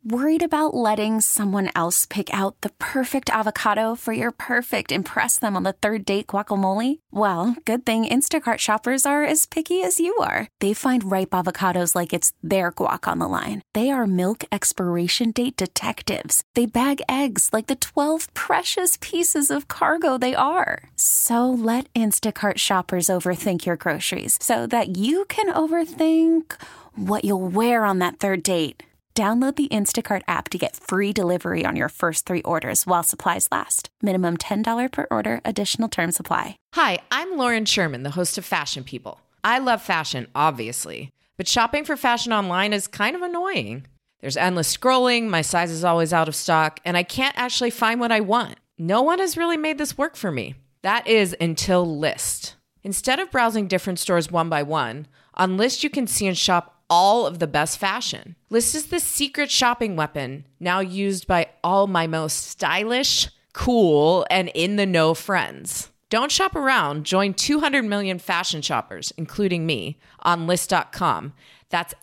Worried about letting someone else pick out the perfect avocado for your perfect impress them on the third date guacamole? Well, good thing Instacart shoppers are as picky as you are. They find ripe avocados like it's their guac on the line. They are milk expiration date detectives. They bag eggs like the 12 precious pieces of cargo they are. So let Instacart shoppers overthink your groceries so that you can overthink what you'll wear on that third date. Download the Instacart app to get free delivery on your first 3 orders while supplies last. Minimum $10 per order. Additional terms apply. Hi, I'm Lauren Sherman, the host of Fashion People. I love fashion, obviously, but shopping for fashion online is kind of annoying. There's endless scrolling, my size is always out of stock, and I can't actually find what I want. No one has really made this work for me. That is until Lyst. Instead of browsing different stores one by one, on Lyst you can see and shop all of the best fashion. Lyst is the secret shopping weapon now used by all my most stylish, cool, and in-the-know friends. Don't shop around. Join 200 million fashion shoppers, including me, on Lyst.com. That's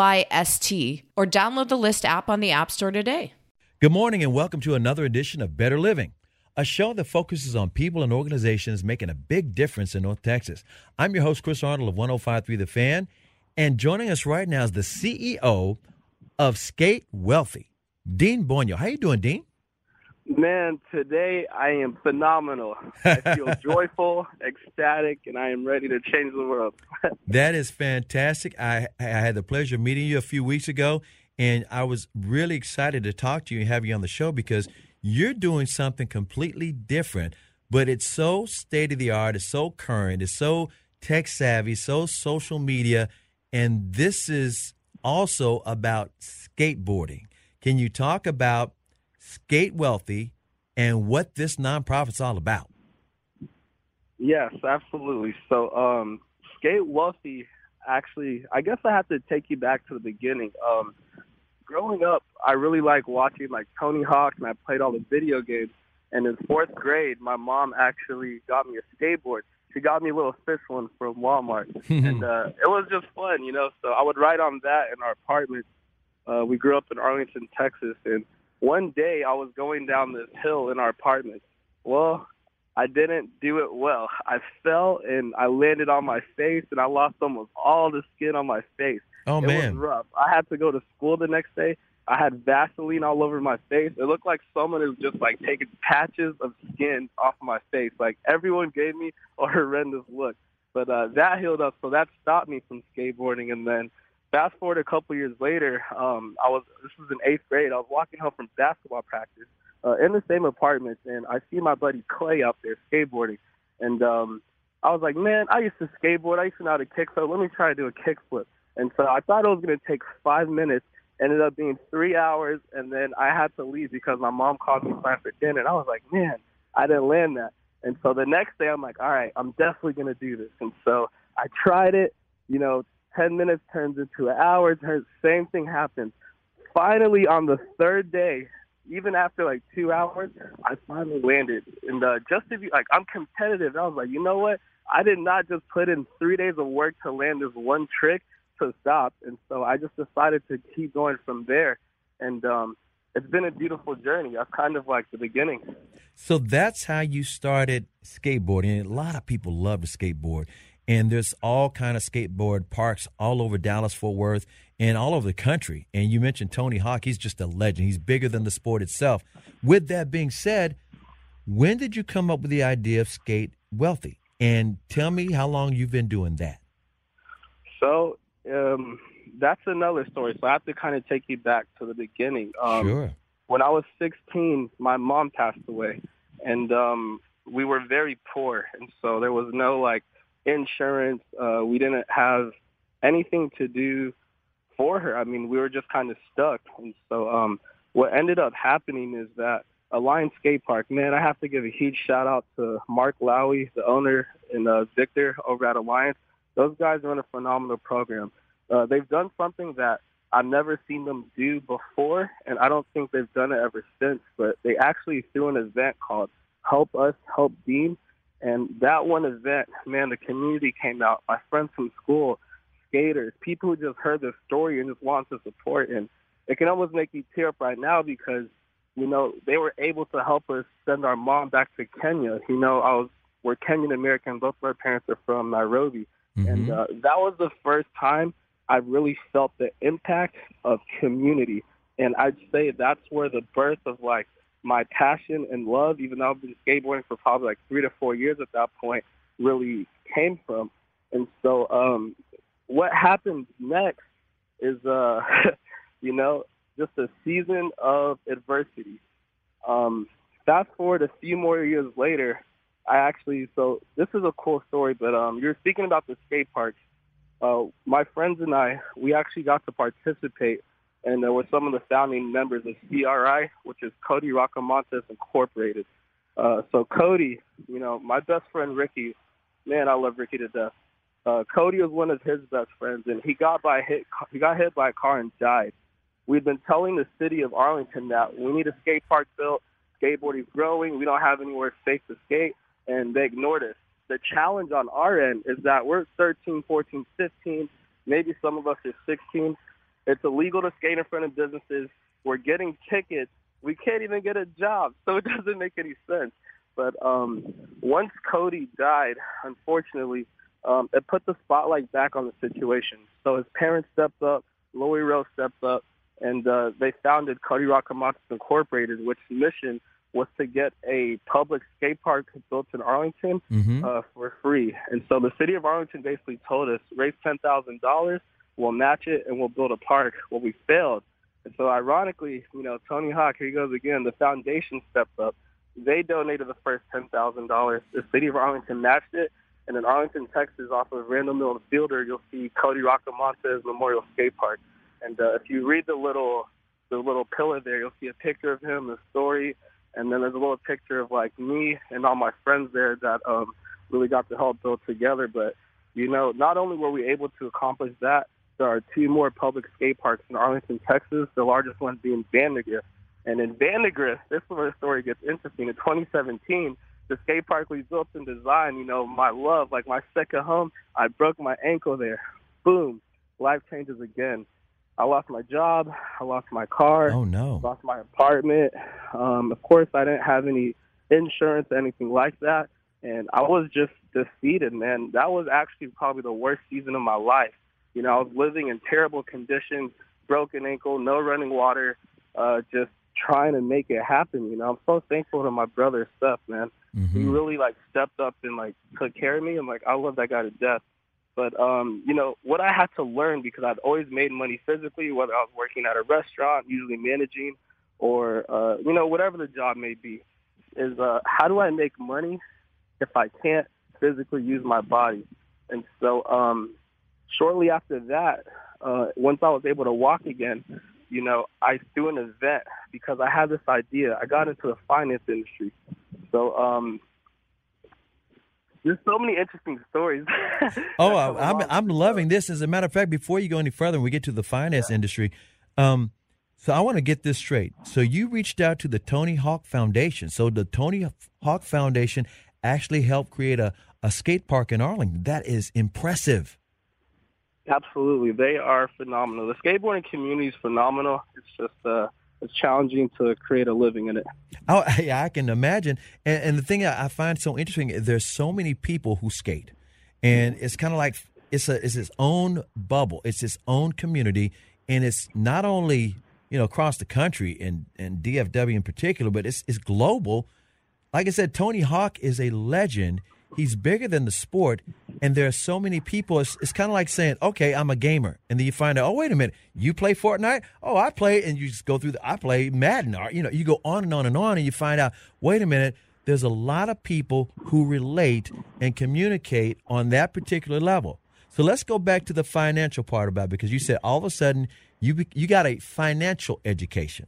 Lyst, or download the Lyst app on the App Store today. Good morning and welcome to another edition of Better Living, a show that focuses on people and organizations making a big difference in North Texas. I'm your host, Chris Arnold of 105.3 The Fan. And joining us right now is the CEO of Skate Wealthy, Dean Boino. How you doing, Dean? Man, today I am phenomenal. I feel joyful, ecstatic, and I am ready to change the world. That is fantastic. I had the pleasure of meeting you a few weeks ago, and I was really excited to talk to you and have you on the show because you're doing something completely different, but it's so state-of-the-art, it's so current, it's so tech-savvy, so social media. And this is also about skateboarding. Can you talk about Skate Wealthy and what this nonprofit's all about? Yes, absolutely. So Skate Wealthy, actually, I guess I have to take you back to the beginning. Growing up, I really liked watching like Tony Hawk, and I played all the video games. And in 4th grade, my mom actually got me a skateboard. She got me a little fish one from Walmart, and it was just fun, you know. So I would ride on that in our apartment. We grew up in Arlington, Texas, and one day I was going down this hill in our apartment. Well, I didn't do it well. I fell, and I landed on my face, and I lost almost all the skin on my face. Oh, man. It was rough. I had to go to school the next day. I had Vaseline all over my face. It looked like someone was just like taking patches of skin off of my face. Like everyone gave me a horrendous look. But that healed up, so that stopped me from skateboarding. And then fast forward a couple years later, this was in 8th grade. I was walking home from basketball practice in the same apartment, and I see my buddy Clay out there skateboarding. And I was like, man, I used to skateboard. I used to know how to kickflip. Let me try to do a kickflip. And so I thought it was going to take 5 minutes. Ended up being 3 hours, and then I had to leave because my mom called me time for dinner. And I was like, man, I didn't land that. And so the next day, I'm like, all right, I'm definitely going to do this. And so I tried it. 10 minutes turns into an hour. Same thing happens. Finally, on the 3rd day, even after like 2 hours, I finally landed. And just to be like, I'm competitive. I was like, you know what? I did not just put in 3 days of work to land this one trick to stop. And so I just decided to keep going from there. And it's been a beautiful journey. That's kind of like the beginning. So that's how you started skateboarding. And a lot of people love to skateboard. And there's all kind of skateboard parks all over Dallas-Fort Worth and all over the country. And you mentioned Tony Hawk. He's just a legend. He's bigger than the sport itself. With that being said, when did you come up with the idea of Skate Wealthy? And tell me how long you've been doing that. So that's another story. So I have to kind of take you back to the beginning. Sure. When I was 16, my mom passed away, and we were very poor. And so there was no, like, insurance. We didn't have anything to do for her. I mean, we were just kind of stuck. And so what ended up happening is that Alliance Skate Park, man, I have to give a huge shout-out to Mark Lowy, the owner, and Victor over at Alliance. Those guys run a phenomenal program. They've done something that I've never seen them do before, and I don't think they've done it ever since, but they actually threw an event called Help Us, Help Dean, and that one event, man, the community came out, my friends from school, skaters, people who just heard the story and just wanted to support, and it can almost make me tear up right now because, they were able to help us send our mom back to Kenya. We're Kenyan American. Both of our parents are from Nairobi. Mm-hmm. And that was the first time I really felt the impact of community. And I'd say that's where the birth of, my passion and love, even though I've been skateboarding for probably 3 to 4 years at that point, really came from. And so what happened next is, just a season of adversity. Fast forward a few more years later, so this is a cool story, but you're speaking about the skate parks. My friends and I, we actually got to participate and were some of the founding members of CRI, which is Cody Rockamontes Incorporated. So Cody, my best friend Ricky, man, I love Ricky to death. Cody was one of his best friends, and he got hit by a car and died. We've been telling the city of Arlington that we need a skate park built. Skateboarding's growing. We don't have anywhere safe to skate, and they ignored us. The challenge on our end is that we're 13, 14, 15, maybe some of us are 16. It's illegal to skate in front of businesses. We're getting tickets. We can't even get a job, so it doesn't make any sense. But once Cody died, unfortunately, it put the spotlight back on the situation. So his parents stepped up, Louis Rose stepped up, and they founded Cody Rockamontes Incorporated, which mission was to get a public skate park built in Arlington for free. And so the city of Arlington basically told us, raise $10,000, we'll match it, and we'll build a park. Well, we failed. And so ironically, Tony Hawk, here he goes again, the foundation stepped up. They donated the first $10,000. The city of Arlington matched it. And in Arlington, Texas, off of Randall Mill Fielder, you'll see Cody Rockamontes Memorial Skate Park. And if you read the little pillar there, you'll see a picture of him, the story, and then there's a little picture of me and all my friends there that really got to help build together. But not only were we able to accomplish that, there are 2 more public skate parks in Arlington, Texas. The largest one being Vandegrift. And in Vandegrift, this is where the story gets interesting. In 2017, the skate park we built and designed, my love, my second home, I broke my ankle there. Boom, life changes again. I lost my job. I lost my car. Oh, no. Lost my apartment. Of course, I didn't have any insurance, anything like that. And I was just defeated, man. That was actually probably the worst season of my life. I was living in terrible conditions, broken ankle, no running water, just trying to make it happen. I'm so thankful to my brother, Steph, man. Mm-hmm. He really, stepped up and, took care of me. And, I love that guy to death. But, what I had to learn, because I'd always made money physically, whether I was working at a restaurant, usually managing, or, whatever the job may be, is how do I make money if I can't physically use my body? And so shortly after that, once I was able to walk again, I threw an event because I had this idea. I got into the finance industry. So there's so many interesting stories. Oh, I'm loving this. As a matter of fact, before you go any further and we get to the finance industry, so I want to get this straight. So you reached out to the Tony Hawk Foundation. So the Tony Hawk Foundation actually helped create a skate park in Arlington. That is impressive. Absolutely. They are phenomenal. The skateboarding community is phenomenal. It's just it's challenging to create a living in it. Oh, yeah, I can imagine. And the thing I find so interesting, there's so many people who skate. And it's kind of like it's its own bubble. It's its own community. And it's not only, across the country and DFW in particular, but it's global. Like I said, Tony Hawk is a legend. He's bigger than the sport, and there are so many people. It's kind of like saying, okay, I'm a gamer. And then you find out, oh, wait a minute, you play Fortnite? Oh, I play, and you just go through I play Madden. Or, you go on and on and on, and you find out, wait a minute, there's a lot of people who relate and communicate on that particular level. So let's go back to the financial part about it, because you said all of a sudden you got a financial education.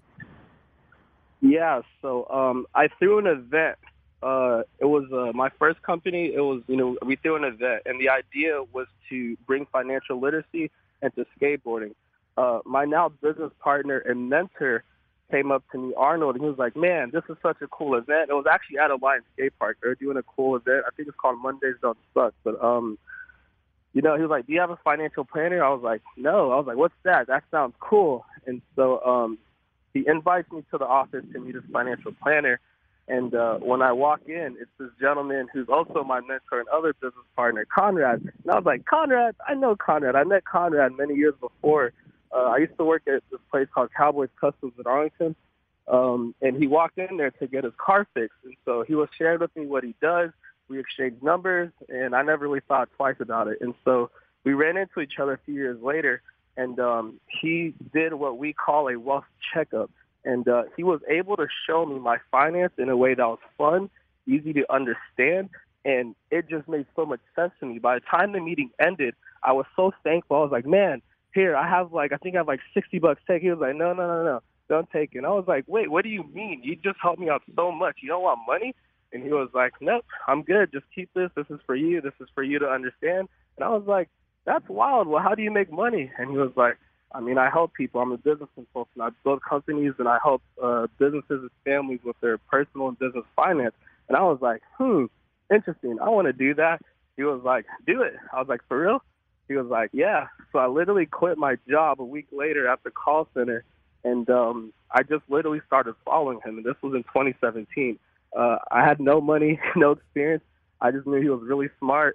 Yeah, so I threw an event. It was my first company. It was, we threw an event, and the idea was to bring financial literacy into skateboarding. My now business partner and mentor came up to me, Arnold, and he was like, man, this is such a cool event. It was actually at Alliance Skate Park. They're doing a cool event. I think it's called Mondays Don't Suck. But, he was like, do you have a financial planner? I was like, no. I was like, what's that? That sounds cool. And so he invites me to the office to meet his financial planner. And when I walk in, it's this gentleman who's also my mentor and other business partner, Conrad. And I was like, Conrad, I know Conrad. I met Conrad many years before. I used to work at this place called Cowboys Customs in Arlington. And he walked in there to get his car fixed. And so he was sharing with me what he does. We exchanged numbers, and I never really thought twice about it. And so we ran into each other a few years later, and he did what we call a wealth checkup. And he was able to show me my finance in a way that was fun, easy to understand, and it just made so much sense to me. By the time the meeting ended, I was so thankful. I was like, man, here, I think I have like $60. Take. He was like, no, don't take it. And I was like, wait, what do you mean? You just helped me out so much. You don't want money? And he was like, nope, I'm good. Just keep this. This is for you. This is for you to understand. And I was like, that's wild. Well, how do you make money? And he was like, I help people. I'm a business consultant. I build companies, and I help businesses and families with their personal and business finance. And I was like, interesting. I want to do that. He was like, do it. I was like, for real? He was like, yeah. So I literally quit my job a week later at the call center, and I just literally started following him. And this was in 2017. I had no money, no experience. I just knew he was really smart.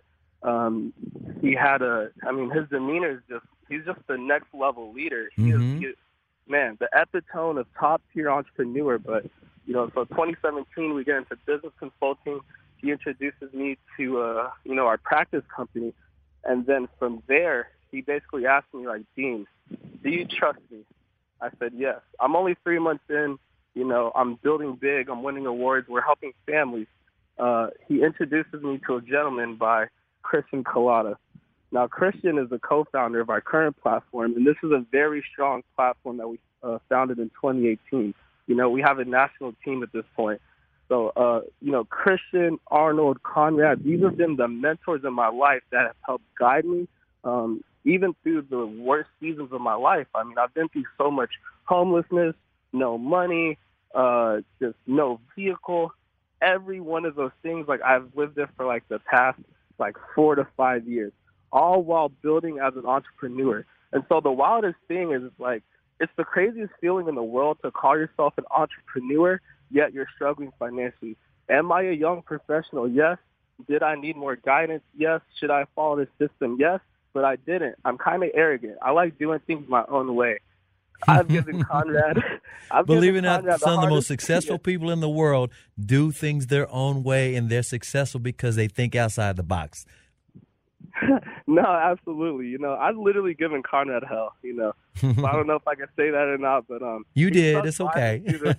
He had his demeanor is he's just the next level leader. He is, the epitome of top tier entrepreneur. But, so 2017, we get into business consulting. He introduces me to, our practice company. And then from there, he basically asked me, like, Dean, do you trust me? I said, yes. I'm only 3 months in. I'm building big. I'm winning awards. We're helping families. He introduces me to a gentleman by Christian Collada. Now, Christian is the co-founder of our current platform, and this is a very strong platform that we founded in 2018. We have a national team at this point. So, Christian, Arnold, Conrad, these have been the mentors in my life that have helped guide me, even through the worst seasons of my life. I've been through so much homelessness, no money, just no vehicle. Every one of those things, I've lived there for the past 4 to 5 years, all while building as an entrepreneur. And so the wildest thing is it's the craziest feeling in the world to call yourself an entrepreneur, yet you're struggling financially. Am I a young professional? Yes. Did I need more guidance? Yes. Should I follow the system? Yes. But I didn't. I'm kind of arrogant. I like doing things my own way. I've given Conrad. Believe it or not, some of the most successful people in the world do things their own way, and they're successful because they think outside the box. No, absolutely. I've literally given Conrad hell. So I don't know if I can say that or not, but you did. It's okay.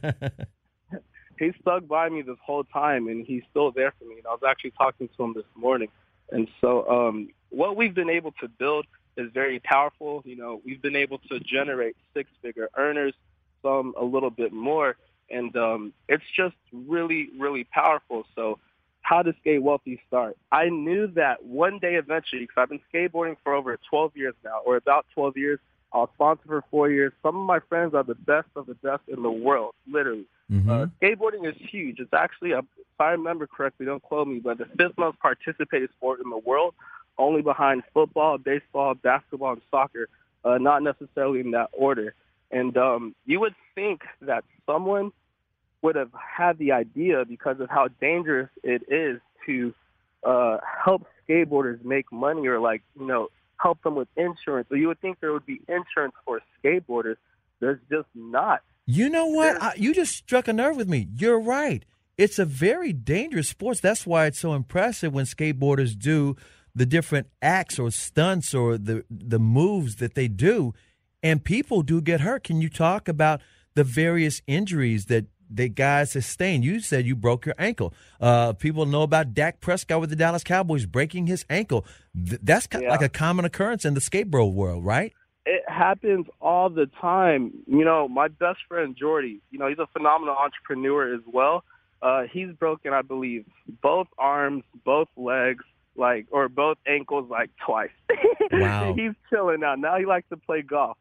He stuck by me this whole time, and he's still there for me. And I was actually talking to him this morning, and so what we've been able to build is very powerful. We've been able to generate 6-figure earners, some a little bit more, and it's just really, really powerful. So how does Skate Wealthy start? I knew that one day eventually, because I've been skateboarding for over 12 years now, or about 12 years. I was sponsored for 4 years. Some of my friends are the best of the best in the world, literally. Skateboarding is huge. It's actually, if I remember correctly, don't quote me, but the 5th most participated sport in the world, only behind football, baseball, basketball, and soccer, not necessarily in that order. And you would think that someone would have had the idea, because of how dangerous it is to help skateboarders make money, or help them with insurance. So you would think there would be insurance for skateboarders. There's just not. You know what? You just struck a nerve with me. You're right. It's a very dangerous sport. That's why it's so impressive when skateboarders do the different acts or stunts or the moves that they do, and people do get hurt. Can you talk about the various injuries that guys sustain? You said you broke your ankle. People know about Dak Prescott with the Dallas Cowboys breaking his ankle. That's like a common occurrence in the skateboard world, right? It happens all the time. My best friend, Jordy, he's a phenomenal entrepreneur as well. He's broken, I believe, both arms, both legs, or both ankles twice. Wow. He's chilling now. Now he likes to play golf.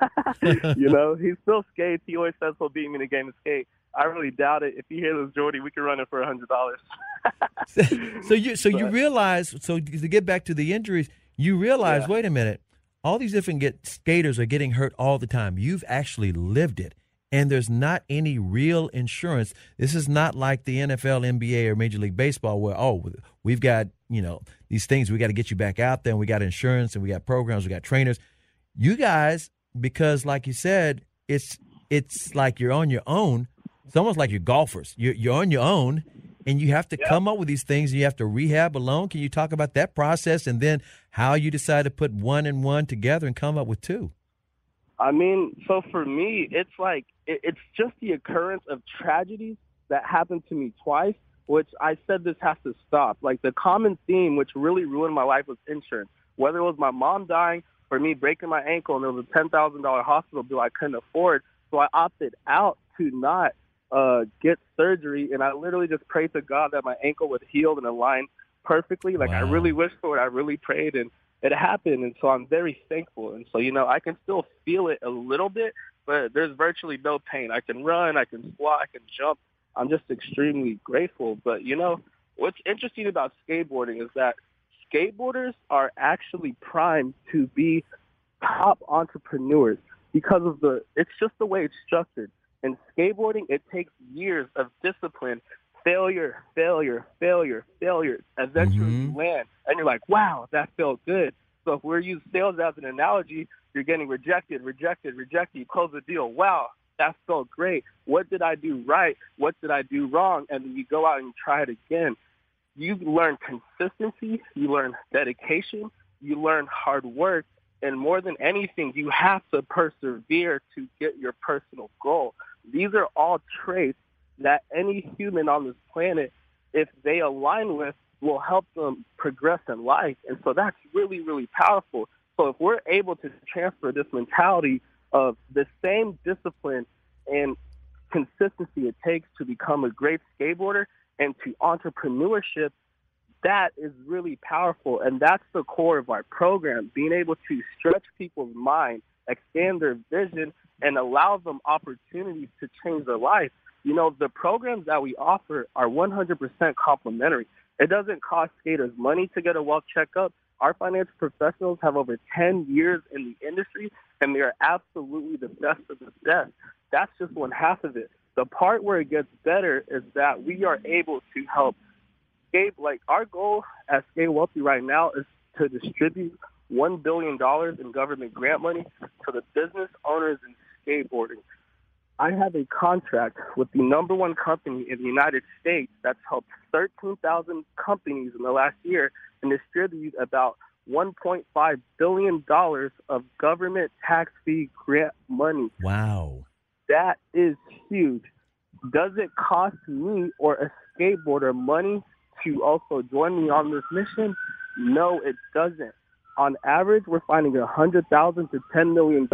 He still skates. He always says he'll beat me in a game of skate. I really doubt it. If you hear this, Jordy, we can run it for $100. You realize, so to get back to the injuries, you realize, wait a minute, all these different skaters are getting hurt all the time. You've actually lived it. And there's not any real insurance. This is not like the NFL, NBA, or Major League Baseball where, we've got, these things. We got to get you back out there, and we got insurance, and we got programs, we got trainers. You guys, because like you said, it's like you're on your own. It's almost like you're golfers. You're on your own, and you have to come up with these things, and you have to rehab alone. Can you talk about that process and then how you decide to put one and one together and come up with two? I mean, so for me, it's like it's just the occurrence of tragedies that happened to me twice, which I said this has to stop. Like the common theme, which really ruined my life, was insurance. Whether it was my mom dying or me breaking my ankle and there was a $10,000 hospital bill I couldn't afford, so I opted out to not get surgery, and I literally just prayed to God that my ankle would heal and align perfectly. Like, wow. I really wished for it. I really prayed, and it happened, and so I'm very thankful. And so, I can still feel it a little bit, but there's virtually no pain. I can run, I can squat, I can jump. I'm just extremely grateful. But, what's interesting about skateboarding is that skateboarders are actually primed to be top entrepreneurs because of it's just the way it's structured. In skateboarding, it takes years of discipline, failure. Eventually you land, and you're like, wow, that felt good. So if we're using sales as an analogy, you're getting rejected. You close the deal. Wow, that felt great. What did I do right? What did I do wrong? And then you go out and you try it again. You learn consistency. You learn dedication. You learn hard work. And more than anything, you have to persevere to get your personal goal. These are all traits that any human on this planet, if they align with, will help them progress in life. And so that's really, really powerful. So if we're able to transfer this mentality of the same discipline and consistency it takes to become a great skateboarder and to entrepreneurship, that is really powerful. And that's the core of our program, being able to stretch people's mind, expand their vision, and allow them opportunities to change their life. The programs that we offer are 100% complimentary. It doesn't cost skaters money to get a well checkup. Our financial professionals have over 10 years in the industry, and they are absolutely the best of the best. That's just one half of it. The part where it gets better is that we are able to help skate. Like, our goal at Skate Wealthy right now is to distribute $1 billion in government grant money to the business owners in skateboarding. I have a contract with the number one company in the United States that's helped 13,000 companies in the last year and distribute about $1.5 billion of government tax fee grant money. Wow. That is huge. Does it cost me or a skateboarder money to also join me on this mission? No, it doesn't. On average, we're finding $100,000 to $10 million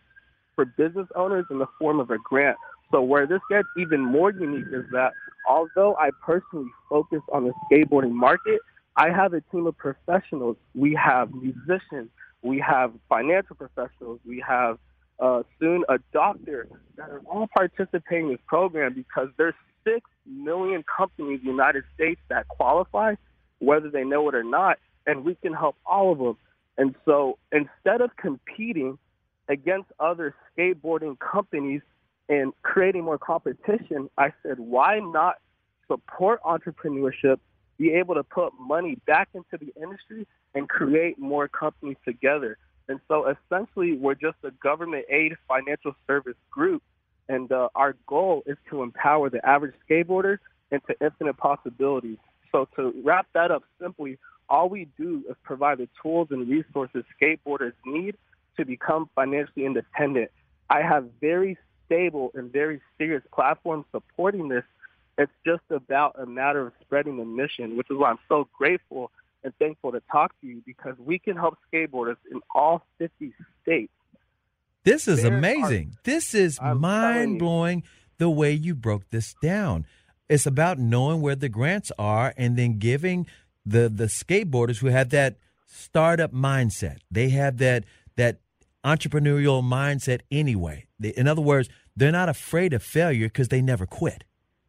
for business owners in the form of a grant. So where this gets even more unique is that although I personally focus on the skateboarding market, I have a team of professionals. We have musicians, we have financial professionals, we have soon a doctor that are all participating in this program because there's 6 million companies in the United States that qualify, whether they know it or not, and we can help all of them. And so instead of competing against other skateboarding companies and creating more competition, I said, why not support entrepreneurship, be able to put money back into the industry and create more companies together? And so essentially, we're just a government aid financial service group. And our goal is to empower the average skateboarder into infinite possibilities. So to wrap that up simply, all we do is provide the tools and resources skateboarders need to become financially independent. I have very stable and very serious platforms supporting this. It's just about a matter of spreading the mission, which is why I'm so grateful and thankful to talk to you, because we can help skateboarders in all 50 states. This is amazing. This is mind-blowing the way you broke this down. It's about knowing where the grants are and then giving the skateboarders who have that startup mindset. They have that entrepreneurial mindset anyway. In other words, they're not afraid of failure because they never quit.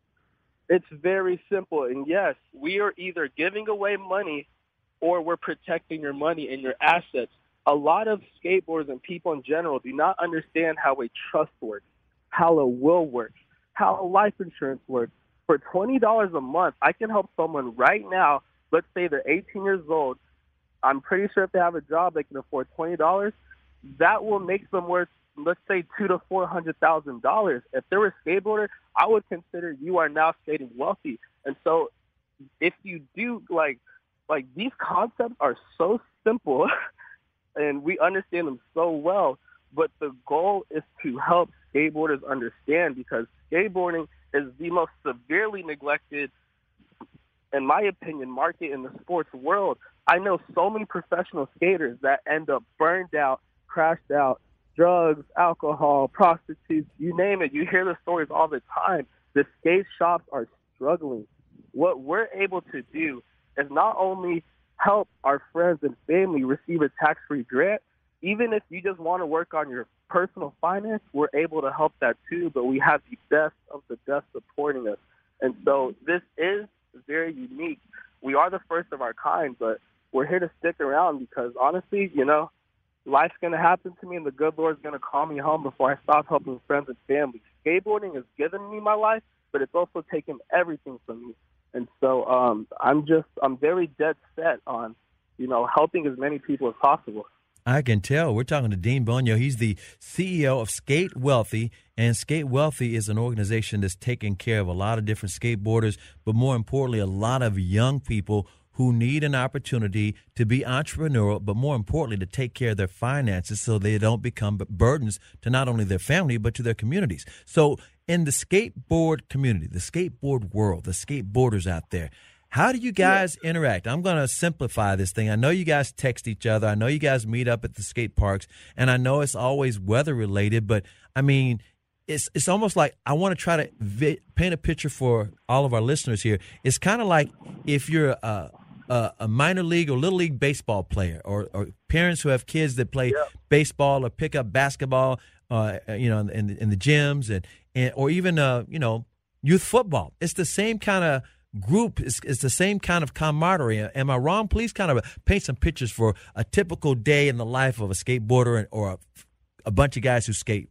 It's very simple. And yes, we are either giving away money or we're protecting your money and your assets. a lot of skateboarders and people in general do not understand how a trust works, how a will works, how life insurance works. For $20 a month, I can help someone right now. Let's say they're 18 years old. I'm pretty sure if they have a job, they can afford $20. That will make them worth, let's say, $200,000 to $400,000. If they're a skateboarder, I would consider you are now skating wealthy. And so, if you do like these concepts are so simple, and we understand them so well. But the goal is to help skateboarders understand, because skateboarding is the most severely neglected, in my opinion, market in the sports world. I know so many professional skaters that end up burned out, crashed out, drugs, alcohol, prostitutes, you name it. You hear the stories all the time. The skate shops are struggling. What we're able to do is not only help our friends and family receive a tax-free grant, even if you just want to work on your personal finance, we're able to help that too, but we have the best of the best supporting us. And so this is very unique. We are the first of our kind, but we're here to stick around because honestly, life's going to happen to me and the good Lord's going to call me home before I stop helping friends and family. Skateboarding has given me my life, but it's also taken everything from me. And so I'm very dead set on, helping as many people as possible. I can tell. We're talking to Dean Bonio. He's the CEO of Skate Wealthy, and Skate Wealthy is an organization that's taking care of a lot of different skateboarders, but more importantly, a lot of young people who need an opportunity to be entrepreneurial, but more importantly, to take care of their finances so they don't become burdens to not only their family, but to their communities. So in the skateboard community, the skateboard world, the skateboarders out there, how do you guys interact? I'm going to simplify this thing. I know you guys text each other. I know you guys meet up at the skate parks, and I know it's always weather related, but I mean, it's almost like I want to try to paint a picture for all of our listeners here. It's kind of like if you're a minor league or little league baseball player, or parents who have kids that play baseball or pick up basketball, in the gyms and or even youth football. It's the same kind of group. It's the same kind of camaraderie. Am I wrong? Please kind of paint some pictures for a typical day in the life of a skateboarder or a bunch of guys who skate.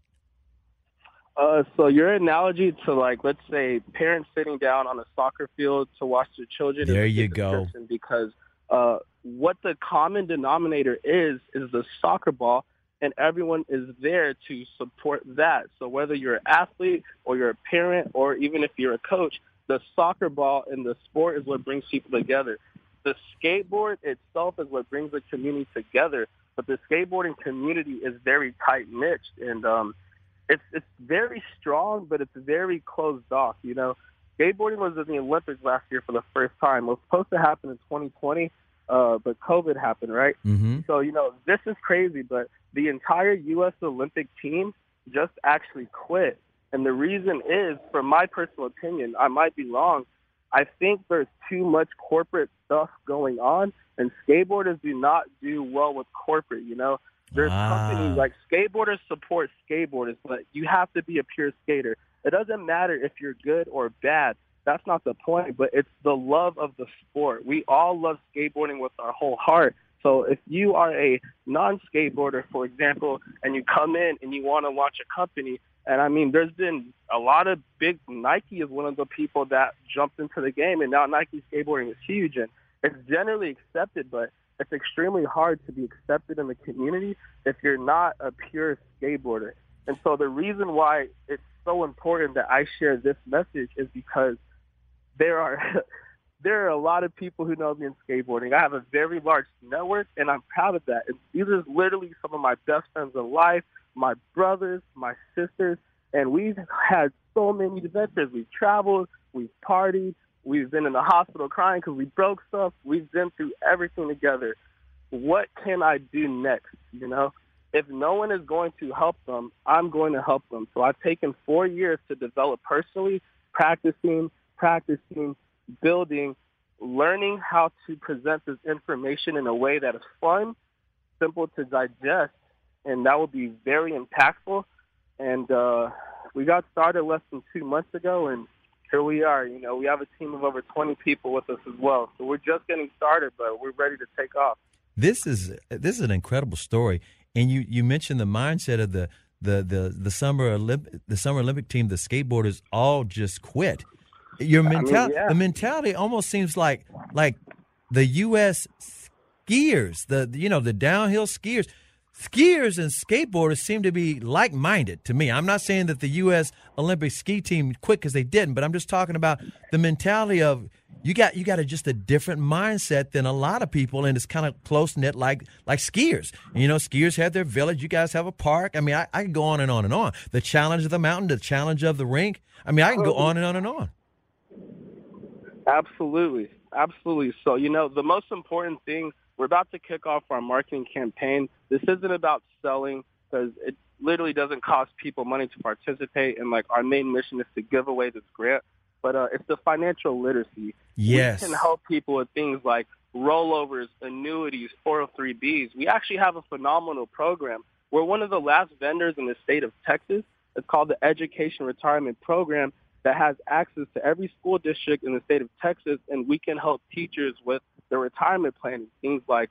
So your analogy to, let's say parents sitting down on a soccer field to watch their children. There you go. Because what the common denominator is the soccer ball, and everyone is there to support that. So whether you're an athlete or you're a parent or even if you're a coach, the soccer ball and the sport is what brings people together. The skateboard itself is what brings the community together, but the skateboarding community is very tight-knit, and it's very strong, but it's very closed off. Skateboarding was in the Olympics last year for the first time. It was supposed to happen in 2020, but COVID happened, right? Mm-hmm. So, this is crazy, but the entire U.S. Olympic team just actually quit. And the reason is, from my personal opinion, I might be wrong, I think there's too much corporate stuff going on, and skateboarders do not do well with corporate, There's companies like skateboarders support skateboarders, but you have to be a pure skater. It doesn't matter if you're good or bad. That's not the point, but it's the love of the sport. We all love skateboarding with our whole heart. So if you are a non-skateboarder, for example, and you come in and you want to launch a company, and I mean, there's been a lot of big, Nike is one of the people that jumped into the game, and now Nike skateboarding is huge, and it's generally accepted, but it's extremely hard to be accepted in the community if you're not a pure skateboarder. And so the reason why it's so important that I share this message is because there are a lot of people who know me in skateboarding. I have a very large network, and I'm proud of that. And these are literally some of my best friends in life, my brothers, my sisters, and we've had so many adventures. We've traveled, we've partied, we've been in the hospital crying because we broke stuff. We've been through everything together. What can I do next, If no one is going to help them, I'm going to help them. So I've taken 4 years to develop personally, practicing, building, learning how to present this information in a way that is fun, simple to digest, and that will be very impactful. And we got started less than 2 months ago, and here we are. We have a team of over 20 people with us as well. So we're just getting started, but we're ready to take off. This is an incredible story, and you mentioned the mindset of the summer Olympic team. The skateboarders all just quit. Your mentality, yeah. the mentality almost seems like the U.S. skiers, the downhill skiers. Skiers and skateboarders seem to be like-minded to me. I'm not saying that the U.S. Olympic ski team quit because they didn't, but I'm just talking about the mentality of you got just a different mindset than a lot of people, and it's kind of close-knit like skiers. And, skiers have their village. You guys have a park. I mean, I can go on and on and on. The challenge of the mountain, the challenge of the rink. I mean, I can go on and on and on. Absolutely. So, the most important thing, we're about to kick off our marketing campaign. This isn't about selling because it literally doesn't cost people money to participate. And, our main mission is to give away this grant. But it's the financial literacy. Yes. We can help people with things like rollovers, annuities, 403Bs. We actually have a phenomenal program. We're one of the last vendors in the state of Texas. It's called the Education Retirement Program that has access to every school district in the state of Texas, and we can help teachers with their retirement planning, things like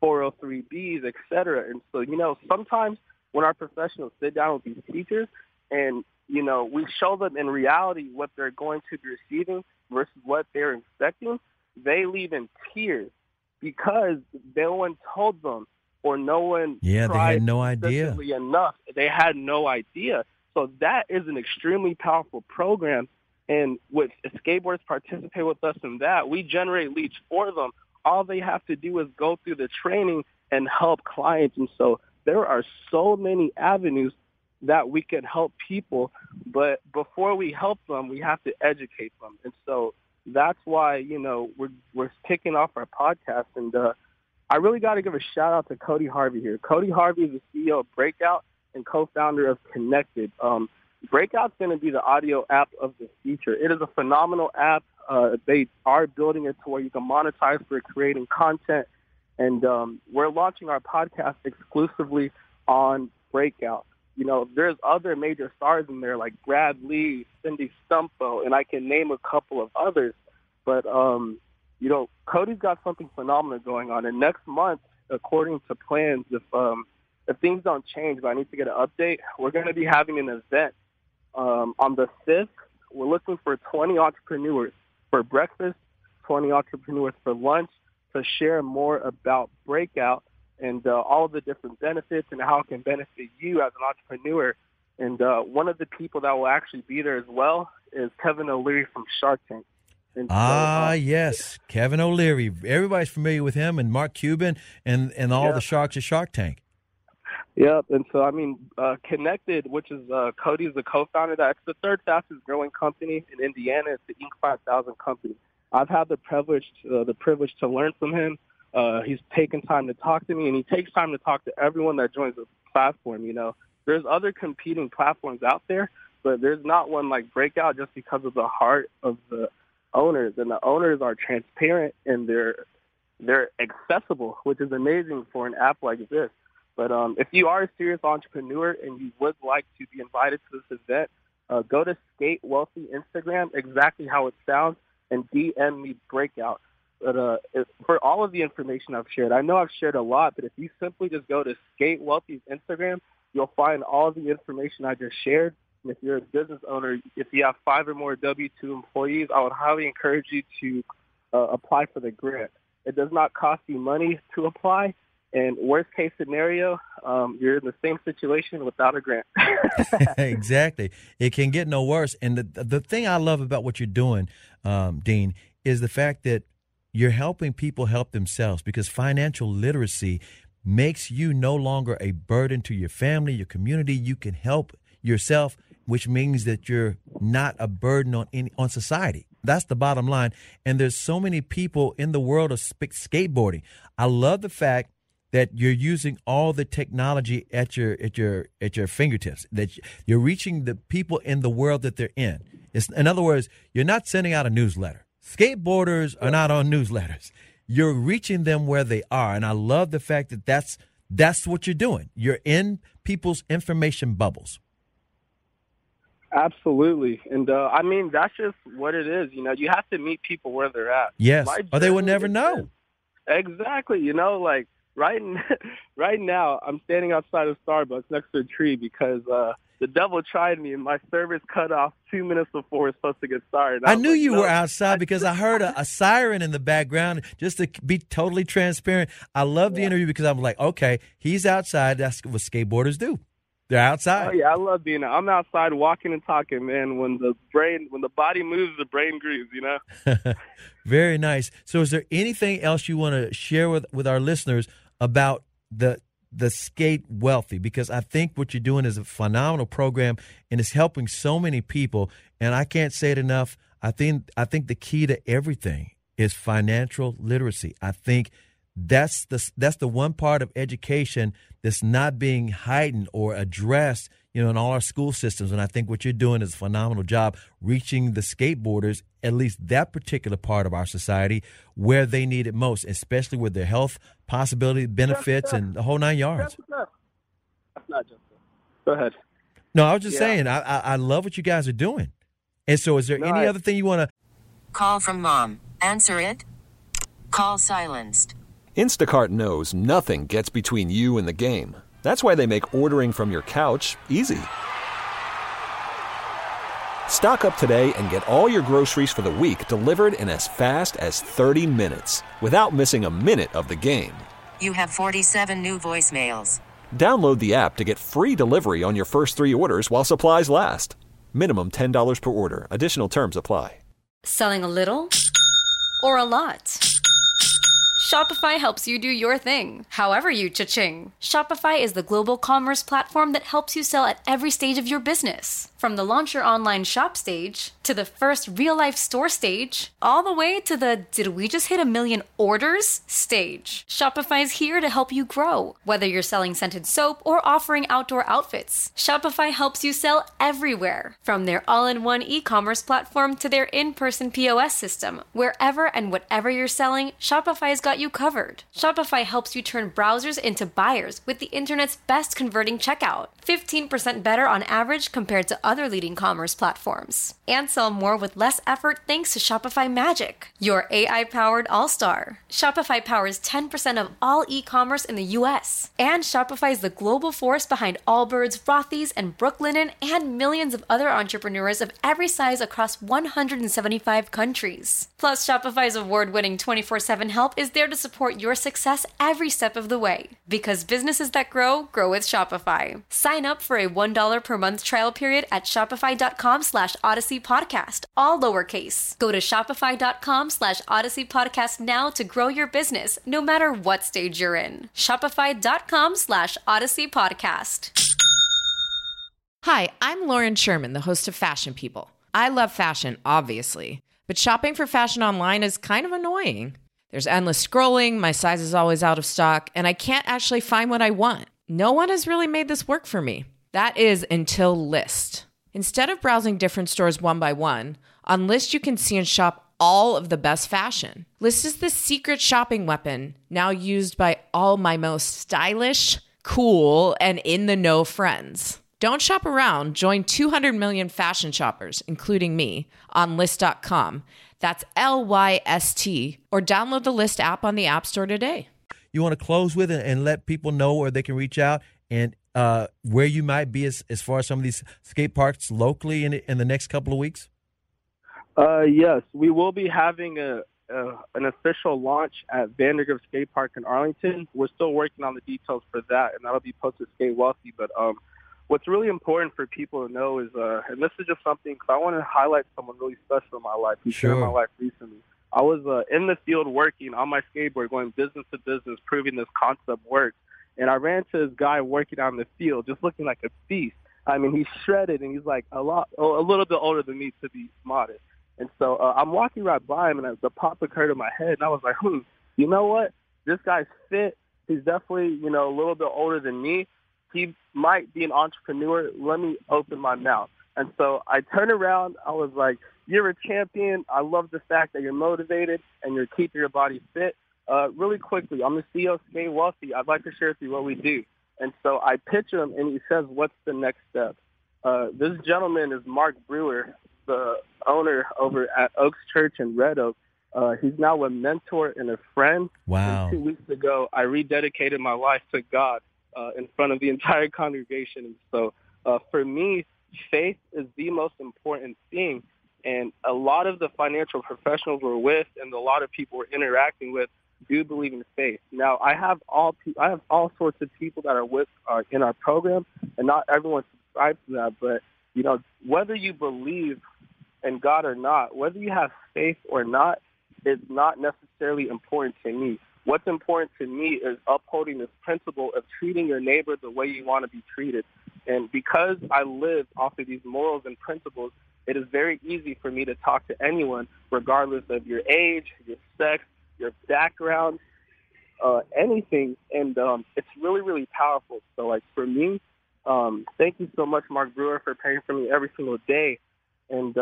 403Bs, et cetera. And so, sometimes when our professionals sit down with these teachers and, we show them in reality what they're going to be receiving versus what they're expecting, they leave in tears because no one told them or no one they had no idea enough. They had no idea. So that is an extremely powerful program. And with skateboarders participate with us in that, we generate leads for them. All they have to do is go through the training and help clients. And so there are so many avenues that we can help people. But before we help them, we have to educate them. And so that's why, we're kicking off our podcast. And I really got to give a shout out to Cody Harvey here. Cody Harvey is the CEO of Breakout and co-founder of Connected. Breakout's going to be the audio app of the future. It is a phenomenal app. They are building it to where you can monetize for creating content. And we're launching our podcast exclusively on Breakout. There's other major stars in there like Brad Lee, Cindy Stumpo, and I can name a couple of others. But, Cody's got something phenomenal going on. And next month, according to plans, if things don't change, but I need to get an update, we're going to be having an event on the 5th. We're looking for 20 entrepreneurs for breakfast, 20 entrepreneurs for lunch to share more about Breakout and all of the different benefits and how it can benefit you as an entrepreneur. And one of the people that will actually be there as well is Kevin O'Leary from Shark Tank. And yes, Kevin O'Leary. Everybody's familiar with him, and Mark Cuban and all the sharks at Shark Tank. Yep, and so, Connected, which is Cody's the co-founder, that's the third fastest growing company in Indiana. It's the Inc. 5000 company. I've had the privilege to learn from him. He's taken time to talk to me, and he takes time to talk to everyone that joins the platform. There's other competing platforms out there, but there's not one like Breakout just because of the heart of the owners. And the owners are transparent, and they're accessible, which is amazing for an app like this. But if you are a serious entrepreneur and you would like to be invited to this event, go to Skate Wealthy Instagram, exactly how it sounds, and DM me Breakout. But for all of the information I've shared, I know I've shared a lot, but if you simply just go to Skate Wealthy's Instagram, you'll find all of the information I just shared. And if you're a business owner, if you have 5 or more W-2 employees, I would highly encourage you to apply for the grant. It does not cost you money to apply. And worst case scenario, you're in the same situation without a grant. Exactly. It can get no worse. And the thing I love about what you're doing, Dean, is the fact that you're helping people help themselves, because financial literacy makes you no longer a burden to your family, your community. You can help yourself, which means that you're not a burden on society. That's the bottom line. And there's so many people in the world of skateboarding. I love the fact that you're using all the technology at your fingertips, that you're reaching the people in the world that they're in. In other words, you're not sending out a newsletter. Skateboarders are not on newsletters. You're reaching them where they are. And I love the fact that that's what you're doing. You're in people's information bubbles. Absolutely. And that's just what it is. You have to meet people where they're at. Yes. Or they would never know. Exactly. right, right now, I'm standing outside of Starbucks next to a tree because the devil tried me and my service cut off 2 minutes before it's supposed to get started. I was knew like, you no, were outside because I heard a siren in the background. Just to be totally transparent, I love the interview because I'm like, okay, he's outside. That's what skateboarders do. They're outside. Oh yeah, I love being out. I'm outside walking and talking, man. When the body moves, the brain grieves, you know? Very nice. So is there anything else you want to share with our listeners about the Skate Wealthy? Because I think what you're doing is a phenomenal program and it's helping so many people. And I can't say it enough. I think the key to everything is financial literacy. I think that's the one part of education that's not being heightened or addressed, in all our school systems. And I think what you're doing is a phenomenal job reaching the skateboarders, at least that particular part of our society, where they need it most, especially with their health possibility, benefits, and the whole 9 yards. That's not just it. Go ahead. No, I was just saying, I love what you guys are doing. And so is there any other thing you want to? Call from mom. Answer it. Call silenced. Instacart knows nothing gets between you and the game. That's why they make ordering from your couch easy. Stock up today and get all your groceries for the week delivered in as fast as 30 minutes without missing a minute of the game. You have 47 new voicemails. Download the app to get free delivery on your first 3 orders while supplies last. Minimum $10 per order. Additional terms apply. Selling a little or a lot? Shopify helps you do your thing, however you cha-ching. Shopify is the global commerce platform that helps you sell at every stage of your business. From the launch your online shop stage, to the first real-life store stage, all the way to the did we just hit 1 million orders stage. Shopify is here to help you grow. Whether you're selling scented soap or offering outdoor outfits, Shopify helps you sell everywhere. From their all-in-one e-commerce platform to their in-person POS system, wherever and whatever you're selling, Shopify's got you covered. Shopify helps you turn browsers into buyers with the internet's best converting checkout. 15% better on average compared to other leading commerce platforms. And sell more with less effort thanks to Shopify Magic, your AI-powered all-star. Shopify powers 10% of all e-commerce in the U.S. And Shopify is the global force behind Allbirds, Rothy's, and Brooklinen, and millions of other entrepreneurs of every size across 175 countries. Plus, Shopify's award-winning 24/7 help is there to support your success every step of the way. Because businesses that grow with Shopify. Sign up for a $1 per month trial period at shopify.com/Odyssey Podcast, all lowercase. Go to shopify.com/Odyssey Podcast now to grow your business, no matter what stage you're in. Shopify.com/Odyssey Podcast. Hi, I'm Lauren Sherman, the host of Fashion People. I love fashion, obviously, but shopping for fashion online is kind of annoying. There's endless scrolling, my size is always out of stock, and I can't actually find what I want. No one has really made this work for me. That is until Lyst. Instead of browsing different stores one by one, on Lyst you can see and shop all of the best fashion. Lyst is the secret shopping weapon now used by all my most stylish, cool, and in-the-know friends. Don't shop around. Join 200 million fashion shoppers, including me, on Lyst.com. That's LYST, or download the Lyst app on the App Store today. You want to close with it and let people know where they can reach out and where you might be as far as some of these skate parks locally in the next couple of weeks? Yes, we will be having an official launch at Vandergrift Skate Park in Arlington. We're still working on the details for that, and that'll be posted Skate Wealthy. But what's really important for people to know is, and this is just something, because I want to highlight someone really special in my life who shared my life recently. I was in the field working on my skateboard, going business to business, proving this concept works. And I ran into this guy working out in the field, just looking like a beast. I mean, he's shredded, and he's like a little bit older than me, to be modest. And so I'm walking right by him, and the pop occurred in my head, and I was like, you know what? This guy's fit. He's definitely, a little bit older than me. He might be an entrepreneur. Let me open my mouth. And so I turned around. I was like, you're a champion. I love the fact that you're motivated and you're keeping your body fit. Really quickly, I'm the CEO of Skate Wealthy. I'd like to share with you what we do. And so I pitch him, and he says, what's the next step? This gentleman is Mark Brewer, the owner over at Oaks Church in Red Oak. He's now a mentor and a friend. Wow. And 2 weeks ago, I rededicated my life to God in front of the entire congregation. And so for me, faith is the most important thing. And a lot of the financial professionals we're with and a lot of people we're interacting with do believe in faith. Now, I have all sorts of people that are with in our program, and not everyone subscribes to that. But, you know, whether you believe in God or not, whether you have faith or not, is not necessarily important to me. What's important to me is upholding this principle of treating your neighbor the way you want to be treated. And because I live off of these morals and principles, it is very easy for me to talk to anyone, regardless of your age, your sex, your background, anything. And it's really, really powerful. So, like, for me, thank you so much, Mark Brewer, for praying for me every single day. And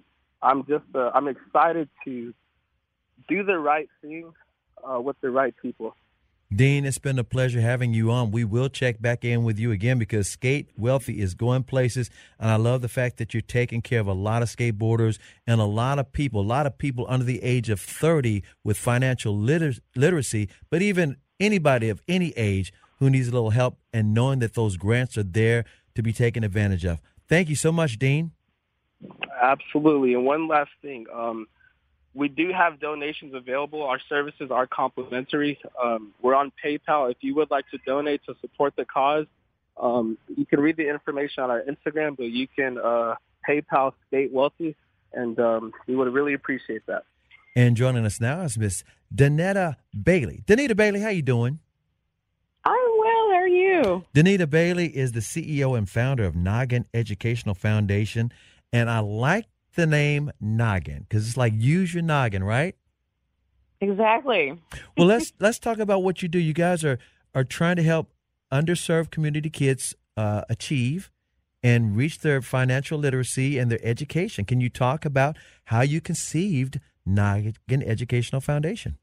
I'm excited to do the right thing with the right people. Dean, it's been a pleasure having you on. We will check back in with you again because Skate Wealthy is going places. And I love the fact that you're taking care of a lot of skateboarders and a lot of people under the age of 30 with financial literacy, but even anybody of any age who needs a little help and knowing that those grants are there to be taken advantage of. Thank you so much, Dean. Absolutely. And one last thing. We do have donations available. Our services are complimentary. We're on PayPal. If you would like to donate to support the cause, you can read the information on our Instagram, but you can PayPal Skate Wealthy, and we would really appreciate that. And joining us now is Miss Danita Bailey. Danita Bailey, how you doing? I'm well. How are you? Danita Bailey is the CEO and founder of Noggin Educational Foundation, and I like the name Noggin because it's like use your noggin, right? Exactly. Well, let's talk about what you do. You guys are trying to help underserved community kids achieve and reach their financial literacy and their education. Can you talk about how you conceived Noggin Educational Foundation?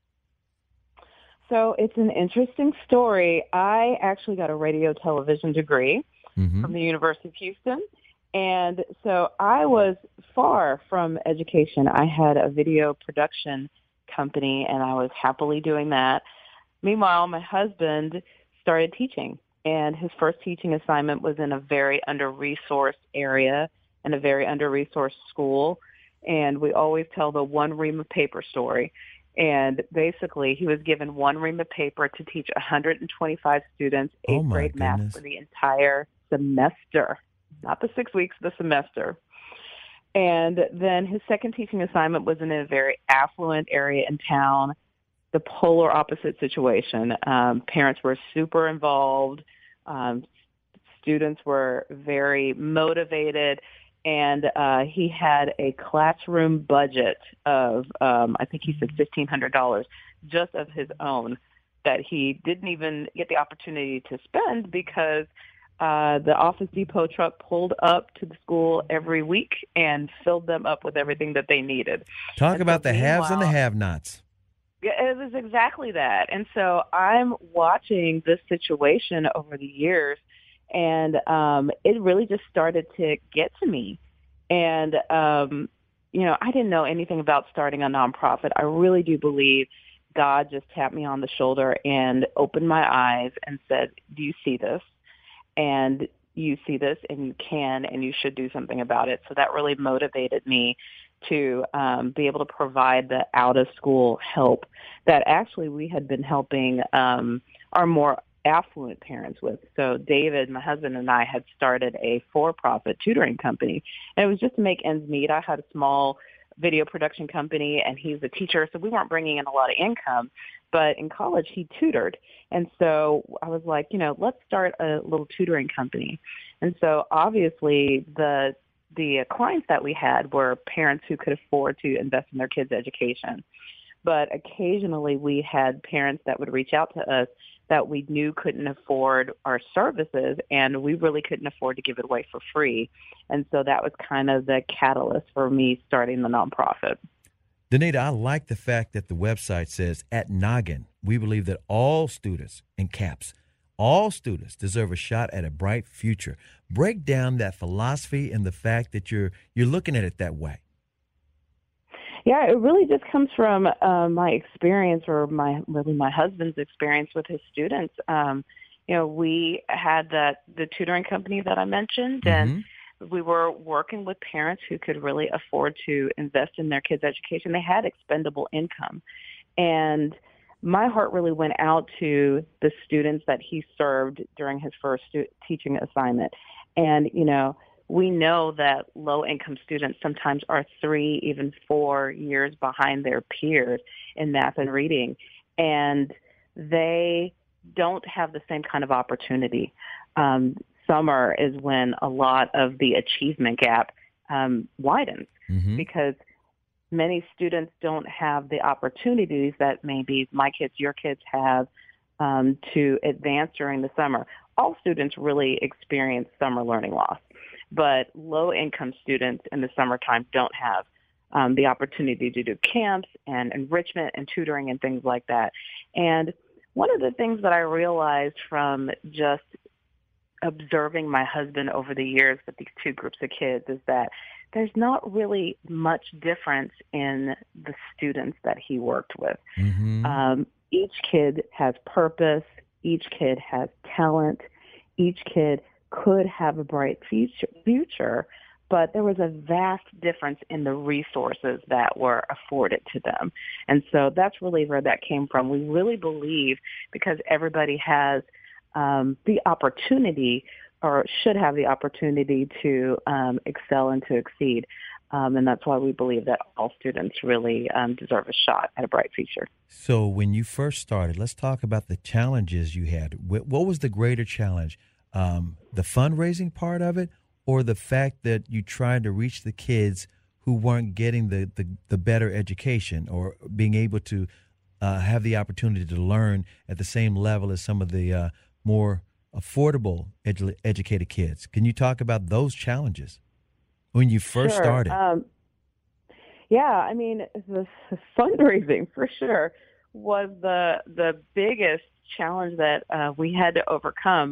So it's an interesting story. I actually got a radio television degree from the University of Houston. And so I was far from education. I had a video production company, and I was happily doing that. Meanwhile, my husband started teaching, and his first teaching assignment was in a very under-resourced area and a very under-resourced school. And we always tell the one ream of paper story. And basically, he was given one ream of paper to teach 125 students eighth grade math for the entire semester. Not the 6 weeks, the semester. And then his second teaching assignment was in a very affluent area in town, the polar opposite situation. Parents were super involved. Students were very motivated. And he had a classroom budget of, I think he said $1,500 just of his own that he didn't even get the opportunity to spend because the Office Depot truck pulled up to the school every week and filled them up with everything that they needed. Talk about the haves and the have-nots. Yeah, it was exactly that. And so I'm watching this situation over the years, and it really just started to get to me. And, you know, I didn't know anything about starting a nonprofit. I really do believe God just tapped me on the shoulder and opened my eyes and said, do you see this? And you see this, and you can, and you should do something about it. So that really motivated me to be able to provide the out-of-school help that actually we had been helping our more affluent parents with. So David, my husband, and I had started a for-profit tutoring company, and it was just to make ends meet. I had a small video production company, and he's a teacher, so we weren't bringing in a lot of income. But in college, he tutored. And so I was like, you know, let's start a little tutoring company. And so obviously the clients that we had were parents who could afford to invest in their kids' education. But occasionally we had parents that would reach out to us that we knew couldn't afford our services, and we really couldn't afford to give it away for free. And so that was kind of the catalyst for me starting the nonprofit. Danita, I like the fact that the website says, at Noggin, we believe that all students, in caps, all students deserve a shot at a bright future. Break down that philosophy and the fact that you're looking at it that way. Yeah, it really just comes from my experience, or my husband's experience with his students. We had the tutoring company that I mentioned, and we were working with parents who could really afford to invest in their kids' education. They had expendable income, and my heart really went out to the students that he served during his first teaching assignment. And we know that low-income students sometimes are 3, even 4 years behind their peers in math and reading, and they don't have the same kind of opportunity. Summer is when a lot of the achievement gap widens because many students don't have the opportunities that maybe my kids, your kids have to advance during the summer. All students really experience summer learning loss, but low-income students in the summertime don't have the opportunity to do camps and enrichment and tutoring and things like that. And one of the things that I realized from just observing my husband over the years with these two groups of kids is that there's not really much difference in the students that he worked with. Each kid has purpose. Each kid has talent. Each kid could have a bright future, but there was a vast difference in the resources that were afforded to them. And so that's really where that came from. We really believe, because everybody has the opportunity, or should have the opportunity, to excel and to exceed. And that's why we believe that all students really deserve a shot at a bright future. So when you first started, let's talk about the challenges you had. What was the greater challenge? The fundraising part of it, or the fact that you tried to reach the kids who weren't getting the better education, or being able to have the opportunity to learn at the same level as some of the more affordable educated kids? Can you talk about those challenges when you first started? The fundraising for sure was the biggest challenge that we had to overcome.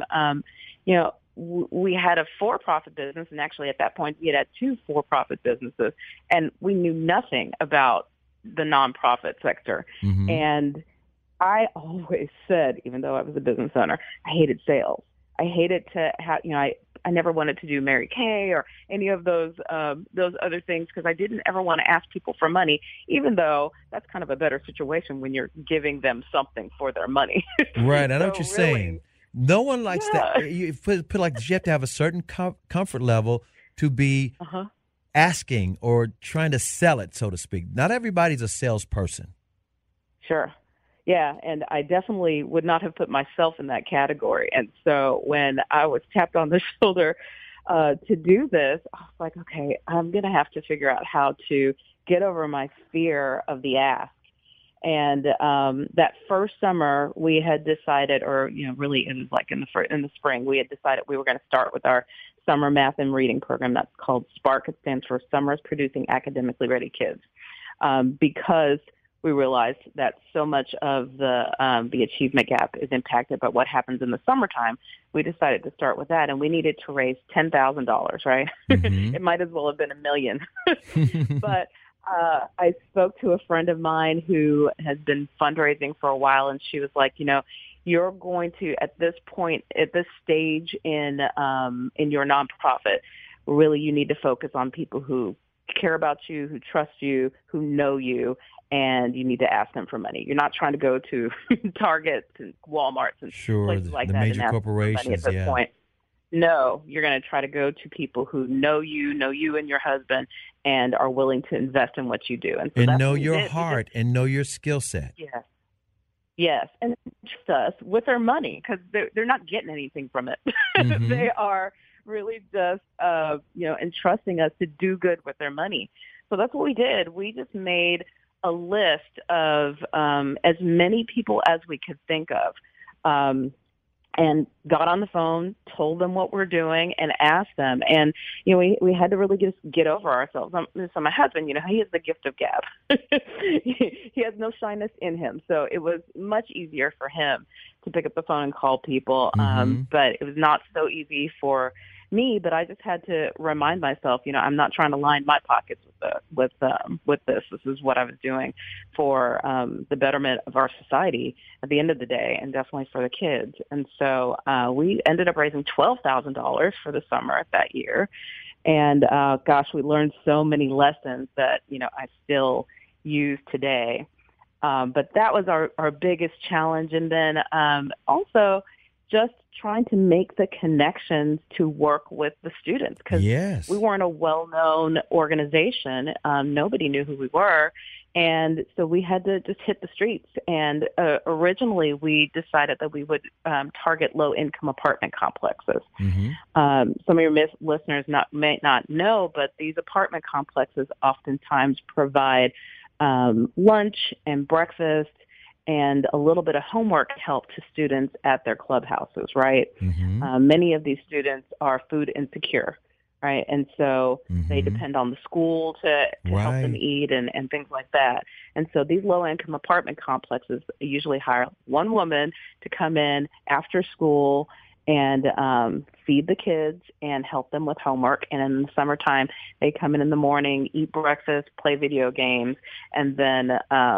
We had a for-profit business, and actually at that point we had 2 for-profit businesses, and we knew nothing about the nonprofit sector. And I always said, even though I was a business owner, I hated sales. I hated to have, I never wanted to do Mary Kay or any of those other things, because I didn't ever want to ask people for money, even though that's kind of a better situation when you're giving them something for their money. Right, I know what you're saying. No one likes that. You put like you have to have a certain comfort level to be asking or trying to sell it, so to speak. Not everybody's a salesperson. Sure. Yeah, and I definitely would not have put myself in that category. And so when I was tapped on the shoulder to do this, I was like, okay, I'm going to have to figure out how to get over my fear of the ask. And that first summer, we had decided, or really it was like in the spring, we had decided we were going to start with our summer math and reading program. That's called SPARK. It stands for Summers Producing Academically Ready Kids, because we realized that so much of the achievement gap is impacted by what happens in the summertime. We decided to start with that, and we needed to raise $10,000, right? It might as well have been $1 million. But I spoke to a friend of mine who has been fundraising for a while, and she was like, you're going to, at this point, at this stage in your nonprofit, really you need to focus on people who care about you, who trust you, who know you, and you need to ask them for money. You're not trying to go to Targets and Walmarts and places like the that major and ask corporations, for money at this point. No, you're going to try to go to people who know you and your husband, and are willing to invest in what you do. And, so and know your heart and know your skill set. Yes, and trust us with their money, because they're not getting anything from it. They are really just entrusting us to do good with their money. So that's what we did. We just made a list of as many people as we could think of, and got on the phone, told them what we're doing, and asked them. And we had to really just get over ourselves. So my husband, he has the gift of gab. He has no shyness in him, so it was much easier for him to pick up the phone and call people. But it was not so easy for me, but I just had to remind myself, I'm not trying to line my pockets with this. This is what I was doing for the betterment of our society at the end of the day, and definitely for the kids. And so we ended up raising $12,000 for the summer that year. And gosh, we learned so many lessons that, I still use today. But that was our biggest challenge. And then also just trying to make the connections to work with the students, because we weren't a well-known organization. Nobody knew who we were. And so we had to just hit the streets. And originally we decided that we would target low-income apartment complexes. Mm-hmm. Some of your listeners may not know, but these apartment complexes oftentimes provide lunch and breakfast and a little bit of homework help to students at their clubhouses, right? Mm-hmm. Many of these students are food insecure, right? And so they depend on the school to help them eat and things like that. And so these low-income apartment complexes usually hire one woman to come in after school and feed the kids and help them with homework. And in the summertime, they come in the morning, eat breakfast, play video games, and then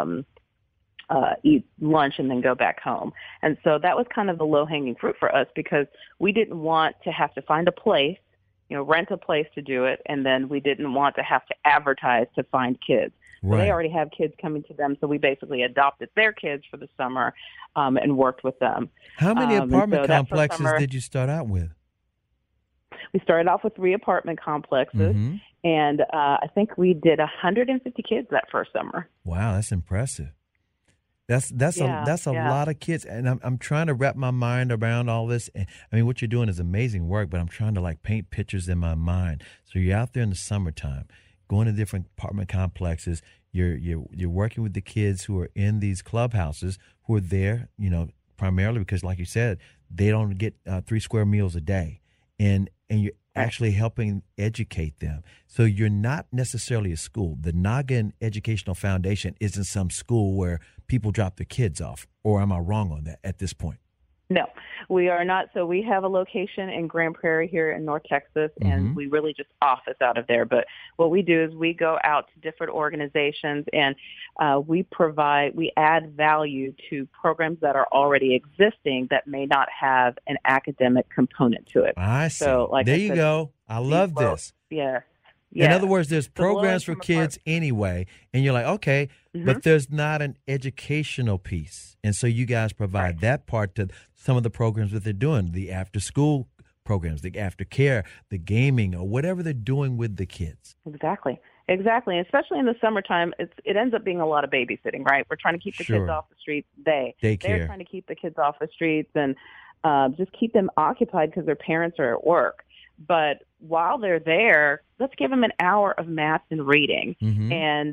eat lunch and then go back home. And so that was kind of the low-hanging fruit for us, because we didn't want to have to find a place, rent a place to do it, and then we didn't want to have to advertise to find kids. So they already have kids coming to them, so we basically adopted their kids for the summer and worked with them. How many apartment complexes did you start out with? We started off with 3 apartment complexes, and I think we did 150 kids that first summer. Wow, that's impressive. That's a lot of kids, and I'm trying to wrap my mind around all this. And, I mean, what you're doing is amazing work, but I'm trying to paint pictures in my mind. So you're out there in the summertime, going to different apartment complexes. You're working with the kids who are in these clubhouses, who are there, primarily because, like you said, they don't get 3 square meals a day, and you're actually helping educate them. So you're not necessarily a school. The Noggin Educational Foundation isn't some school where people drop their kids off, or am I wrong on that at this point? No, we are not. So we have a location in Grand Prairie here in North Texas, and we really just office out of there. But what we do is we go out to different organizations, and we add value to programs that are already existing that may not have an academic component to it. I see. So, there you go. I love this. Yeah. In other words, there's programs for kids anyway, and you're like, okay, but there's not an educational piece. And so you guys provide that part to some of the programs that they're doing, the after-school programs, the aftercare, the gaming, or whatever they're doing with the kids. Exactly. And especially in the summertime, it ends up being a lot of babysitting, right? We're trying to keep the kids off the streets. They're trying to keep the kids off the streets and just keep them occupied because their parents are at work. But while they're there, let's give them an hour of math and reading. And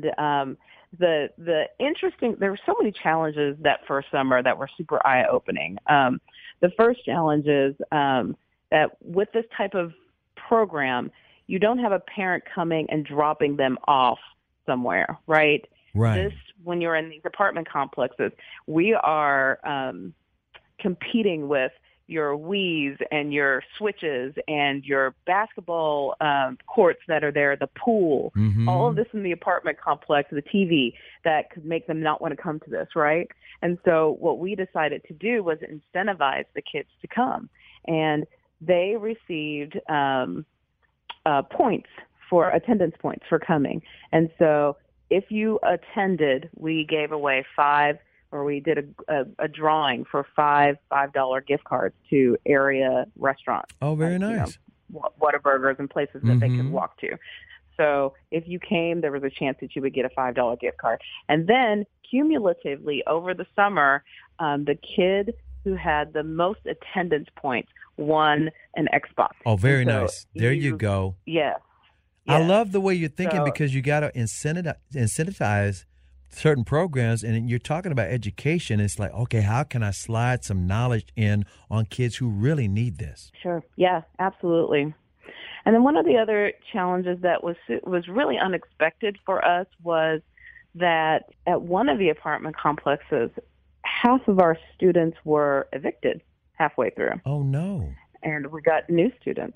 the interesting, there were so many challenges that first summer that were super eye-opening. The first challenge is that with this type of program, you don't have a parent coming and dropping them off somewhere, right? Right. When you're in these apartment complexes, we are competing with your Wii's and your Switches and your basketball courts that are there, the pool, all of this in the apartment complex, the TV that could make them not want to come to this, right? And so what we decided to do was incentivize the kids to come. And they received attendance points for coming. And so if you attended, we gave away we did a drawing for $5 gift cards to area restaurants. Oh, very nice. Whataburgers and places that they could walk to. So if you came, there was a chance that you would get a $5 gift card. And then cumulatively over the summer, the kid who had the most attendance points won an Xbox. Oh, very nice. There you go. Yes. I love the way you're thinking, because you got to incentivize certain programs, and you're talking about education. It's like, okay, how can I slide some knowledge in on kids who really need this? Sure. Yeah, absolutely. And then one of the other challenges that was really unexpected for us was that at one of the apartment complexes, half of our students were evicted halfway through. Oh, no. And we got new students.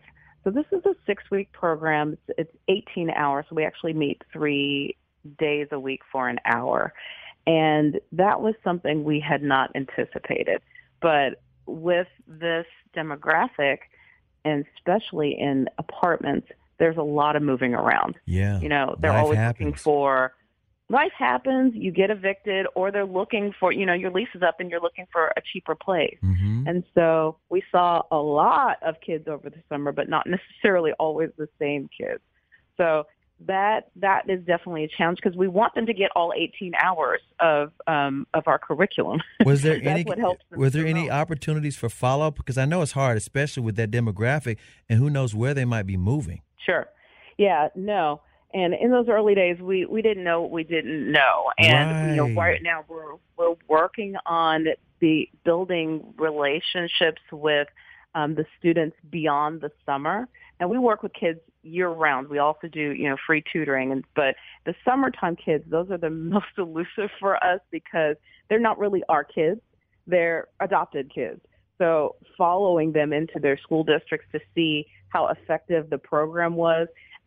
So this is a 6-week program. It's 18 hours. So we actually meet 3 days a week for an hour. And that was something we had not anticipated. But with this demographic, and especially in apartments, there's a lot of moving around. Yeah. They're always looking for, life happens, you get evicted, or they're looking for, your lease is up and you're looking for a cheaper place. Mm-hmm. And so we saw a lot of kids over the summer, but not necessarily always the same kids. So that is definitely a challenge because we want them to get all 18 hours of our curriculum. Was there any opportunities for follow-up? Because I know it's hard, especially with that demographic, and who knows where they might be moving. Sure. Yeah, no. And in those early days, we didn't know what we didn't know. And right now we're working on building relationships with the students beyond the summer. And we work with kids year-round. We also do, free tutoring. But the summertime kids, those are the most elusive for us because they're not really our kids. They're adopted kids. So following them into their school districts to see how effective the program was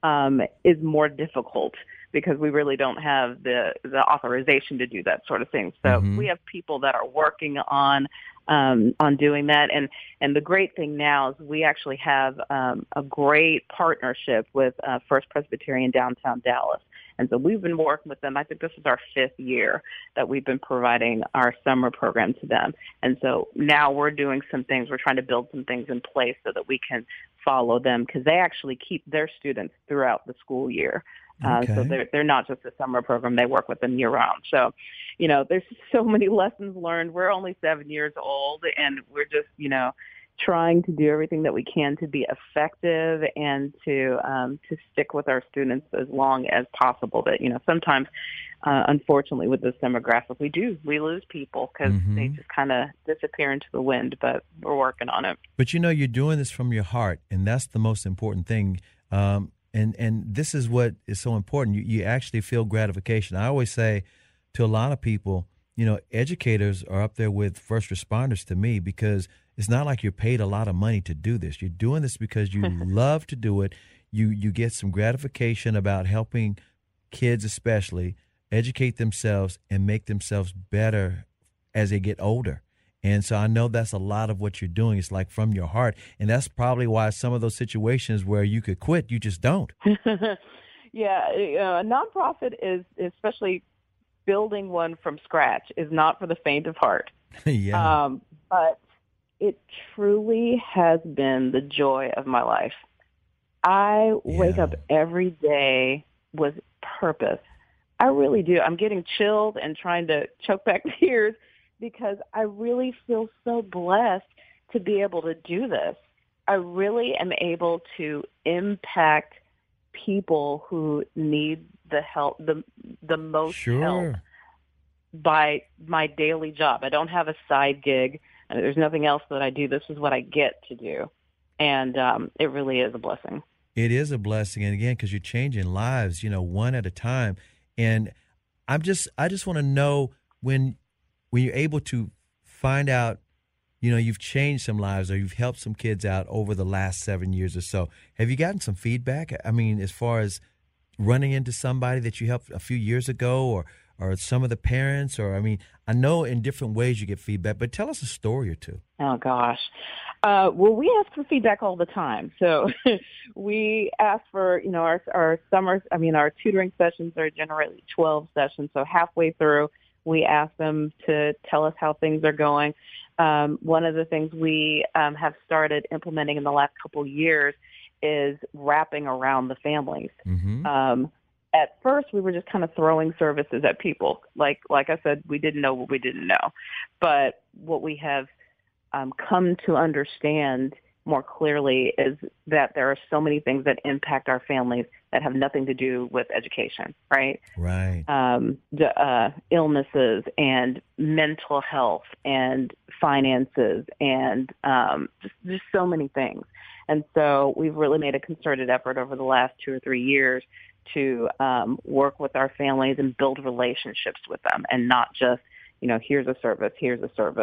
is more difficult because we really don't have the authorization to do that sort of thing. So we have people that are working on doing that. And the great thing now is we actually have a great partnership with First Presbyterian downtown Dallas. And so we've been working with them. I think this is our 5th year that we've been providing our summer program to them. And so now we're doing some things. We're trying to build some things in place so that we can follow them because they actually keep their students throughout the school year. So they're not just a summer program. They work with them year-round. So, there's so many lessons learned. We're only 7 years old, and we're just, trying to do everything that we can to be effective and to stick with our students as long as possible. But, sometimes, unfortunately, with this demographic, we lose people because they just kind of disappear into the wind, but we're working on it. But, you're doing this from your heart, and that's the most important thing. And this is what is so important. You actually feel gratification. I always say to a lot of people, educators are up there with first responders to me because it's not like you're paid a lot of money to do this. You're doing this because you love to do it. You get some gratification about helping kids especially educate themselves and make themselves better as they get older. And so I know that's a lot of what you're doing. It's like from your heart. And that's probably why some of those situations where you could quit, you just don't. Yeah, a nonprofit is, especially building one from scratch, is not for the faint of heart. Yeah. But it truly has been the joy of my life. I wake up every day with purpose. I really do. I'm getting chilled and trying to choke back tears because I really feel so blessed to be able to do this. I really am able to impact people who need the help, the most help by my daily job. I don't have a side gig. There's nothing else that I do. This is what I get to do. And it really is a blessing. It is a blessing. And again, because you're changing lives, one at a time. And I just want to know when you're able to find out, you've changed some lives or you've helped some kids out over the last 7 years or so. Have you gotten some feedback? I mean, as far as running into somebody that you helped a few years ago or some of the parents, I know in different ways you get feedback, but tell us a story or two. Oh, gosh. Well, we ask for feedback all the time. So we ask for, our summers, our tutoring sessions are generally 12 sessions. So halfway through, we ask them to tell us how things are going. One of the things we have started implementing in the last couple of years is wrapping around the families. At first, we were just kind of throwing services at people. Like I said, we didn't know what we didn't know. But what we have come to understand more clearly is that there are so many things that impact our families that have nothing to do with education, right? Right. Illnesses and mental health and finances and just so many things. And so we've really made a concerted effort over the last 2 or 3 years to work with our families and build relationships with them and not just, here's a service,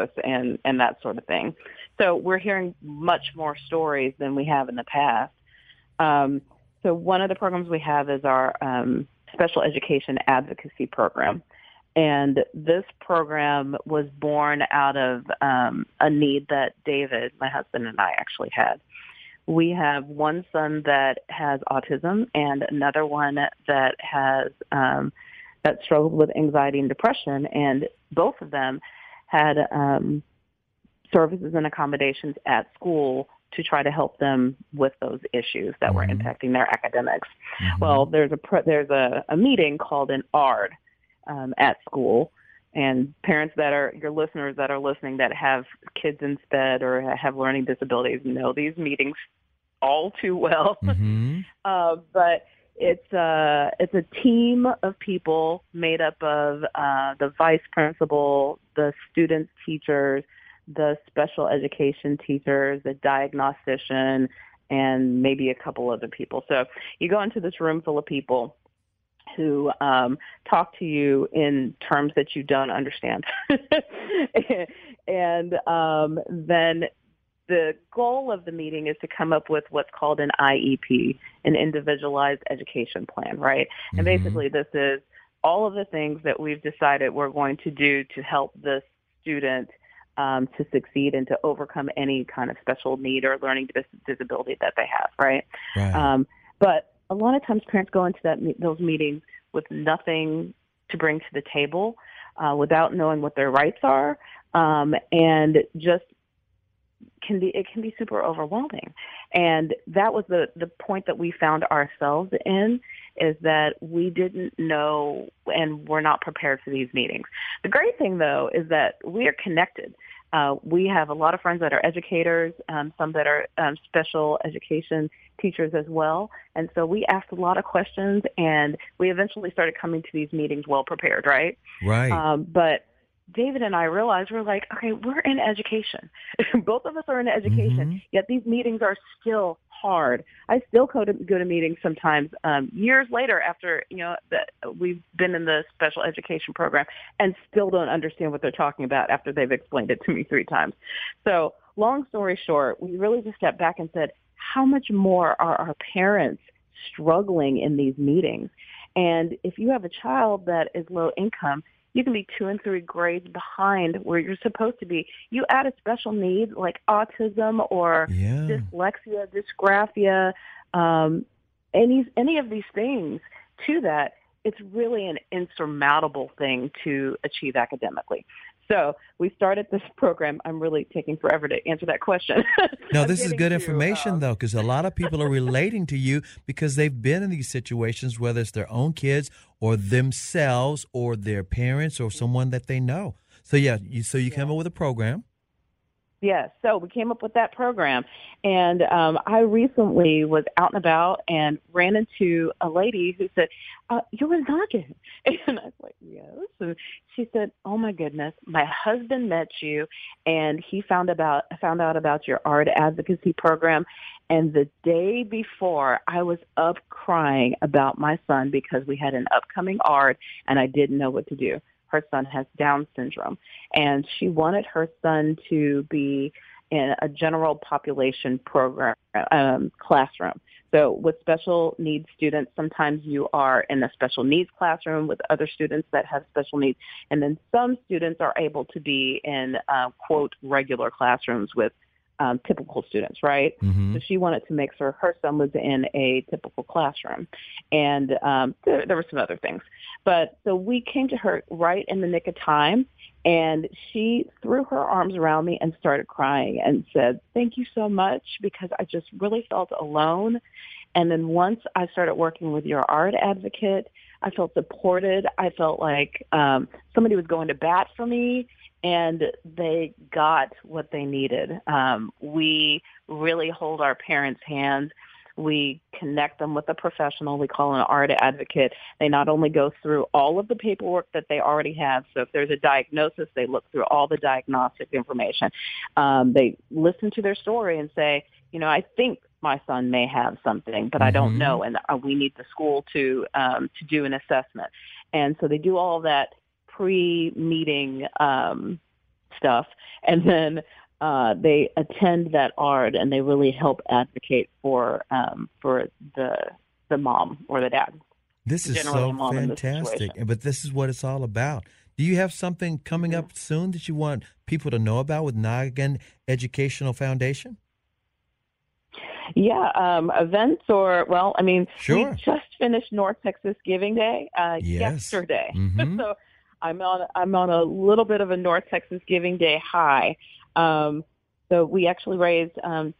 and that sort of thing. So we're hearing much more stories than we have in the past. So one of the programs we have is our special education advocacy program. And this program was born out of a need that David, my husband, and I actually had. We have one son that has autism and another one that has that struggled with anxiety and depression, and both of them had services and accommodations at school to try to help them with those issues that were impacting their academics. Well, there's a meeting called an ARD at school, and parents that are your listeners that are listening that have kids in SPED or have learning disabilities know these meetings all too well. But it's a team of people made up of the vice principal, the students, teachers, the special education teachers, the diagnostician, and maybe a couple other people. So you go into this room full of people who talk to you in terms that you don't understand. And then the goal of the meeting is to come up with what's called an IEP, an individualized education plan, right? And basically this is all of the things that we've decided we're going to do to help this student to succeed and to overcome any kind of special need or learning disability that they have, right? But a lot of times parents go into those meetings with nothing to bring to the table, without knowing what their rights are, and just it can be super overwhelming. And that was the point that we found ourselves in, is that we didn't know and we're not prepared for these meetings. The great thing, though, is that we are connected. We have a lot of friends that are educators, some that are special education teachers as well. And so we asked a lot of questions, and we eventually started coming to these meetings well prepared, right? Right. But David and I realized, we're like, okay, we're in education. Both of us are in education, yet these meetings are still hard. I still go to meetings sometimes years later after, that we've been in the special education program, and still don't understand what they're talking about after they've explained it to me 3 times. So long story short, we really just stepped back and said, how much more are our parents struggling in these meetings? And if you have a child that is low income, you can be 2 and 3 grades behind where you're supposed to be. You add a special need like autism or dyslexia, dysgraphia, any of these things to that, it's really an insurmountable thing to achieve academically. So we started this program. I'm really taking forever to answer that question. No, this is good information, though, because a lot of people are relating to you because they've been in these situations, whether it's their own kids or themselves or their parents or someone that they know. So, you came up with a program. Yes, so we came up with that program, and I recently was out and about and ran into a lady who said, "You're Nagen," and I was like, "Yes," and she said, "Oh my goodness, my husband met you, and he found out about your ARD advocacy program, and the day before, I was up crying about my son because we had an upcoming ARD, and I didn't know what to do." Her son has Down syndrome, and she wanted her son to be in a general population program classroom. So with special needs students, sometimes you are in a special needs classroom with other students that have special needs, and then some students are able to be in, quote, regular classrooms with typical students, right? So she wanted to make sure her son was in a typical classroom. And there were some other things. But so we came to her right in the nick of time, and she threw her arms around me and started crying and said, "Thank you so much, because I just really felt alone. And then once I started working with your ARD advocate, I felt supported. I felt like somebody was going to bat for me, and they got what they needed." We really hold our parents' hands. We connect them with a professional. We call an ARD advocate. They not only go through all of the paperwork that they already have. So if there's a diagnosis, they look through all the diagnostic information. They listen to their story and say, I think my son may have something, but I don't know, and we need the school to do an assessment. And so they do all that pre-meeting stuff, and then they attend that ARD and they really help advocate for the mom or the dad. This is so fantastic, but this is what it's all about. Do you have something coming up soon that you want people to know about with Noggin Educational Foundation? Yeah, events Sure. we just finished North Texas Giving Day yesterday. Mm-hmm. So I'm on a little bit of a North Texas Giving Day high. So we actually raised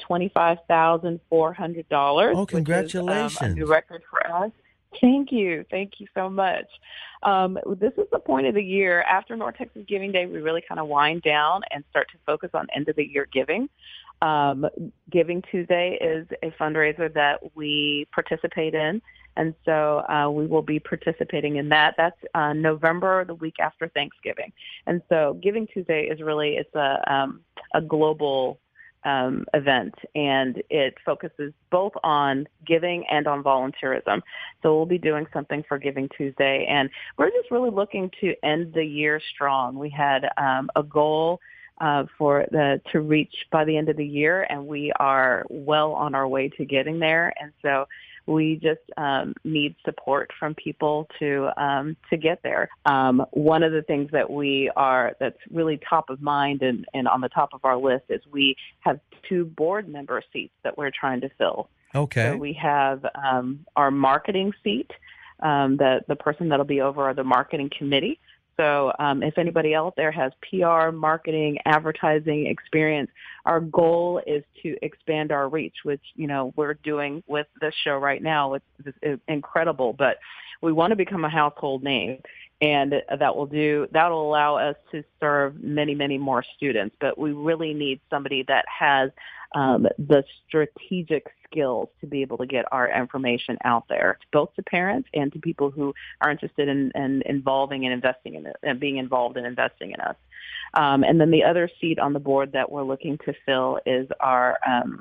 $25,400. Oh, congratulations. Which is, a new record for us. Thank you so much. This is the point of the year. After North Texas Giving Day, we really kind of wind down and start to focus on end of the year giving. Giving Tuesday is a fundraiser that we participate in, and so we will be participating in that. That's November, the week after Thanksgiving. And so Giving Tuesday is really a global event, and it focuses both on giving and on volunteerism. So we'll be doing something for Giving Tuesday, and we're just really looking to end the year strong. We had a goal to reach by the end of the year, and we are well on our way to getting there. And so we just need support from people to get there. One of the things that's really top of mind and on the top of our list is we have 2 board member seats that we're trying to fill. Okay. So we have our marketing seat, the person that'll be over the marketing committee. So if anybody out there has PR, marketing, advertising experience, our goal is to expand our reach, which, we're doing with this show right now. It's incredible, but we want to become a household name, and that'll allow us to serve many, many more students. But we really need somebody that has the strategic skills to be able to get our information out there, both to parents and to people who are interested in involving and investing in it and being involved in investing in us. And then the other seat on the board that we're looking to fill is our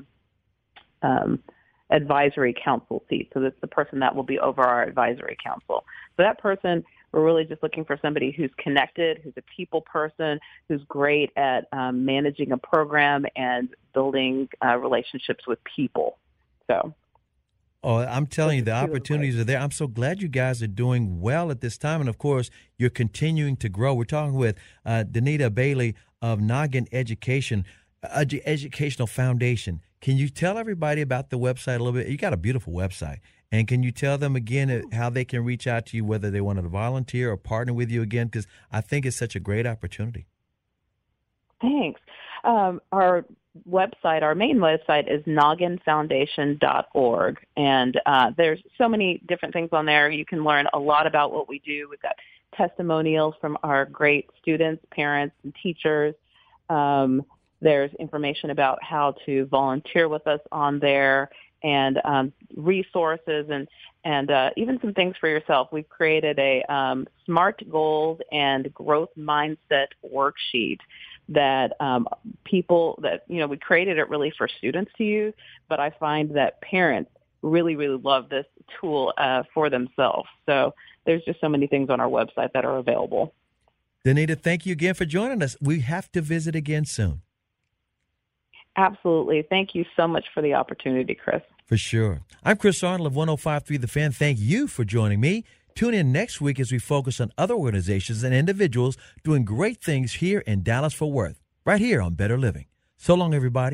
advisory council seat. So that's the person that will be over our advisory council. So that person, we're really just looking for somebody who's connected, who's a people person, who's great at managing a program and building relationships with people. So, I'm telling you, the opportunities are there. I'm so glad you guys are doing well at this time. And, of course, you're continuing to grow. We're talking with Danita Bailey of Noggin Educational Foundation. Can you tell everybody about the website a little bit? You got a beautiful website. And can you tell them again how they can reach out to you, whether they want to volunteer or partner with you again? Because I think it's such a great opportunity. Thanks. Our website, our main website is nogginfoundation.org. And there's so many different things on there. You can learn a lot about what we do. We've got testimonials from our great students, parents, and teachers. There's information about how to volunteer with us on there, and resources and even some things for yourself. We've created a SMART goals and growth mindset worksheet that we created it really for students to use, but I find that parents really, really love this tool for themselves. So there's just so many things on our website that are available. Danita, thank you again for joining us. We have to visit again soon. Absolutely. Thank you so much for the opportunity, Chris. For sure. I'm Chris Arnold of 105.3 The Fan. Thank you for joining me. Tune in next week as we focus on other organizations and individuals doing great things here in Dallas-Fort Worth, right here on Better Living. So long, everybody.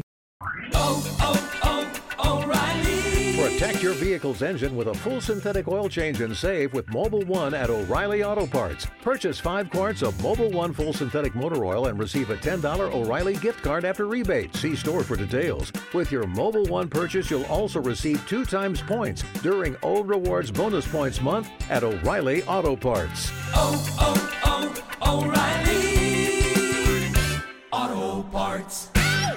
Protect your vehicle's engine with a full synthetic oil change and save with Mobil 1 at O'Reilly Auto Parts. Purchase 5 quarts of Mobil 1 full synthetic motor oil and receive a $10 O'Reilly gift card after rebate. See store for details. With your Mobil 1 purchase, you'll also receive 2 times points during Old Rewards Bonus Points Month at O'Reilly Auto Parts. O'Reilly Auto Parts.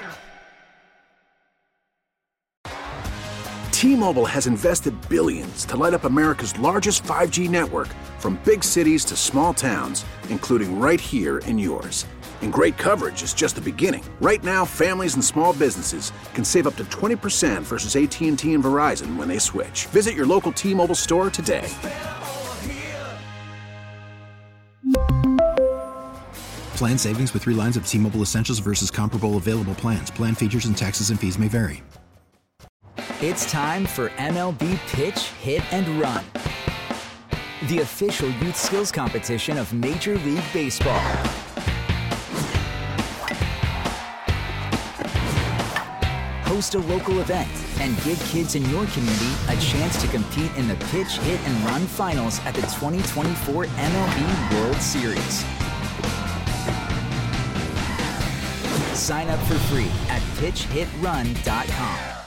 T-Mobile has invested billions to light up America's largest 5G network, from big cities to small towns, including right here in yours. And great coverage is just the beginning. Right now, families and small businesses can save up to 20% versus AT&T and Verizon when they switch. Visit your local T-Mobile store today. Plan savings with 3 lines of T-Mobile Essentials versus comparable available plans. Plan features and taxes and fees may vary. It's time for MLB Pitch, Hit, and Run, the official youth skills competition of Major League Baseball. Host a local event and give kids in your community a chance to compete in the Pitch, Hit, and Run finals at the 2024 MLB World Series. Sign up for free at pitchhitrun.com.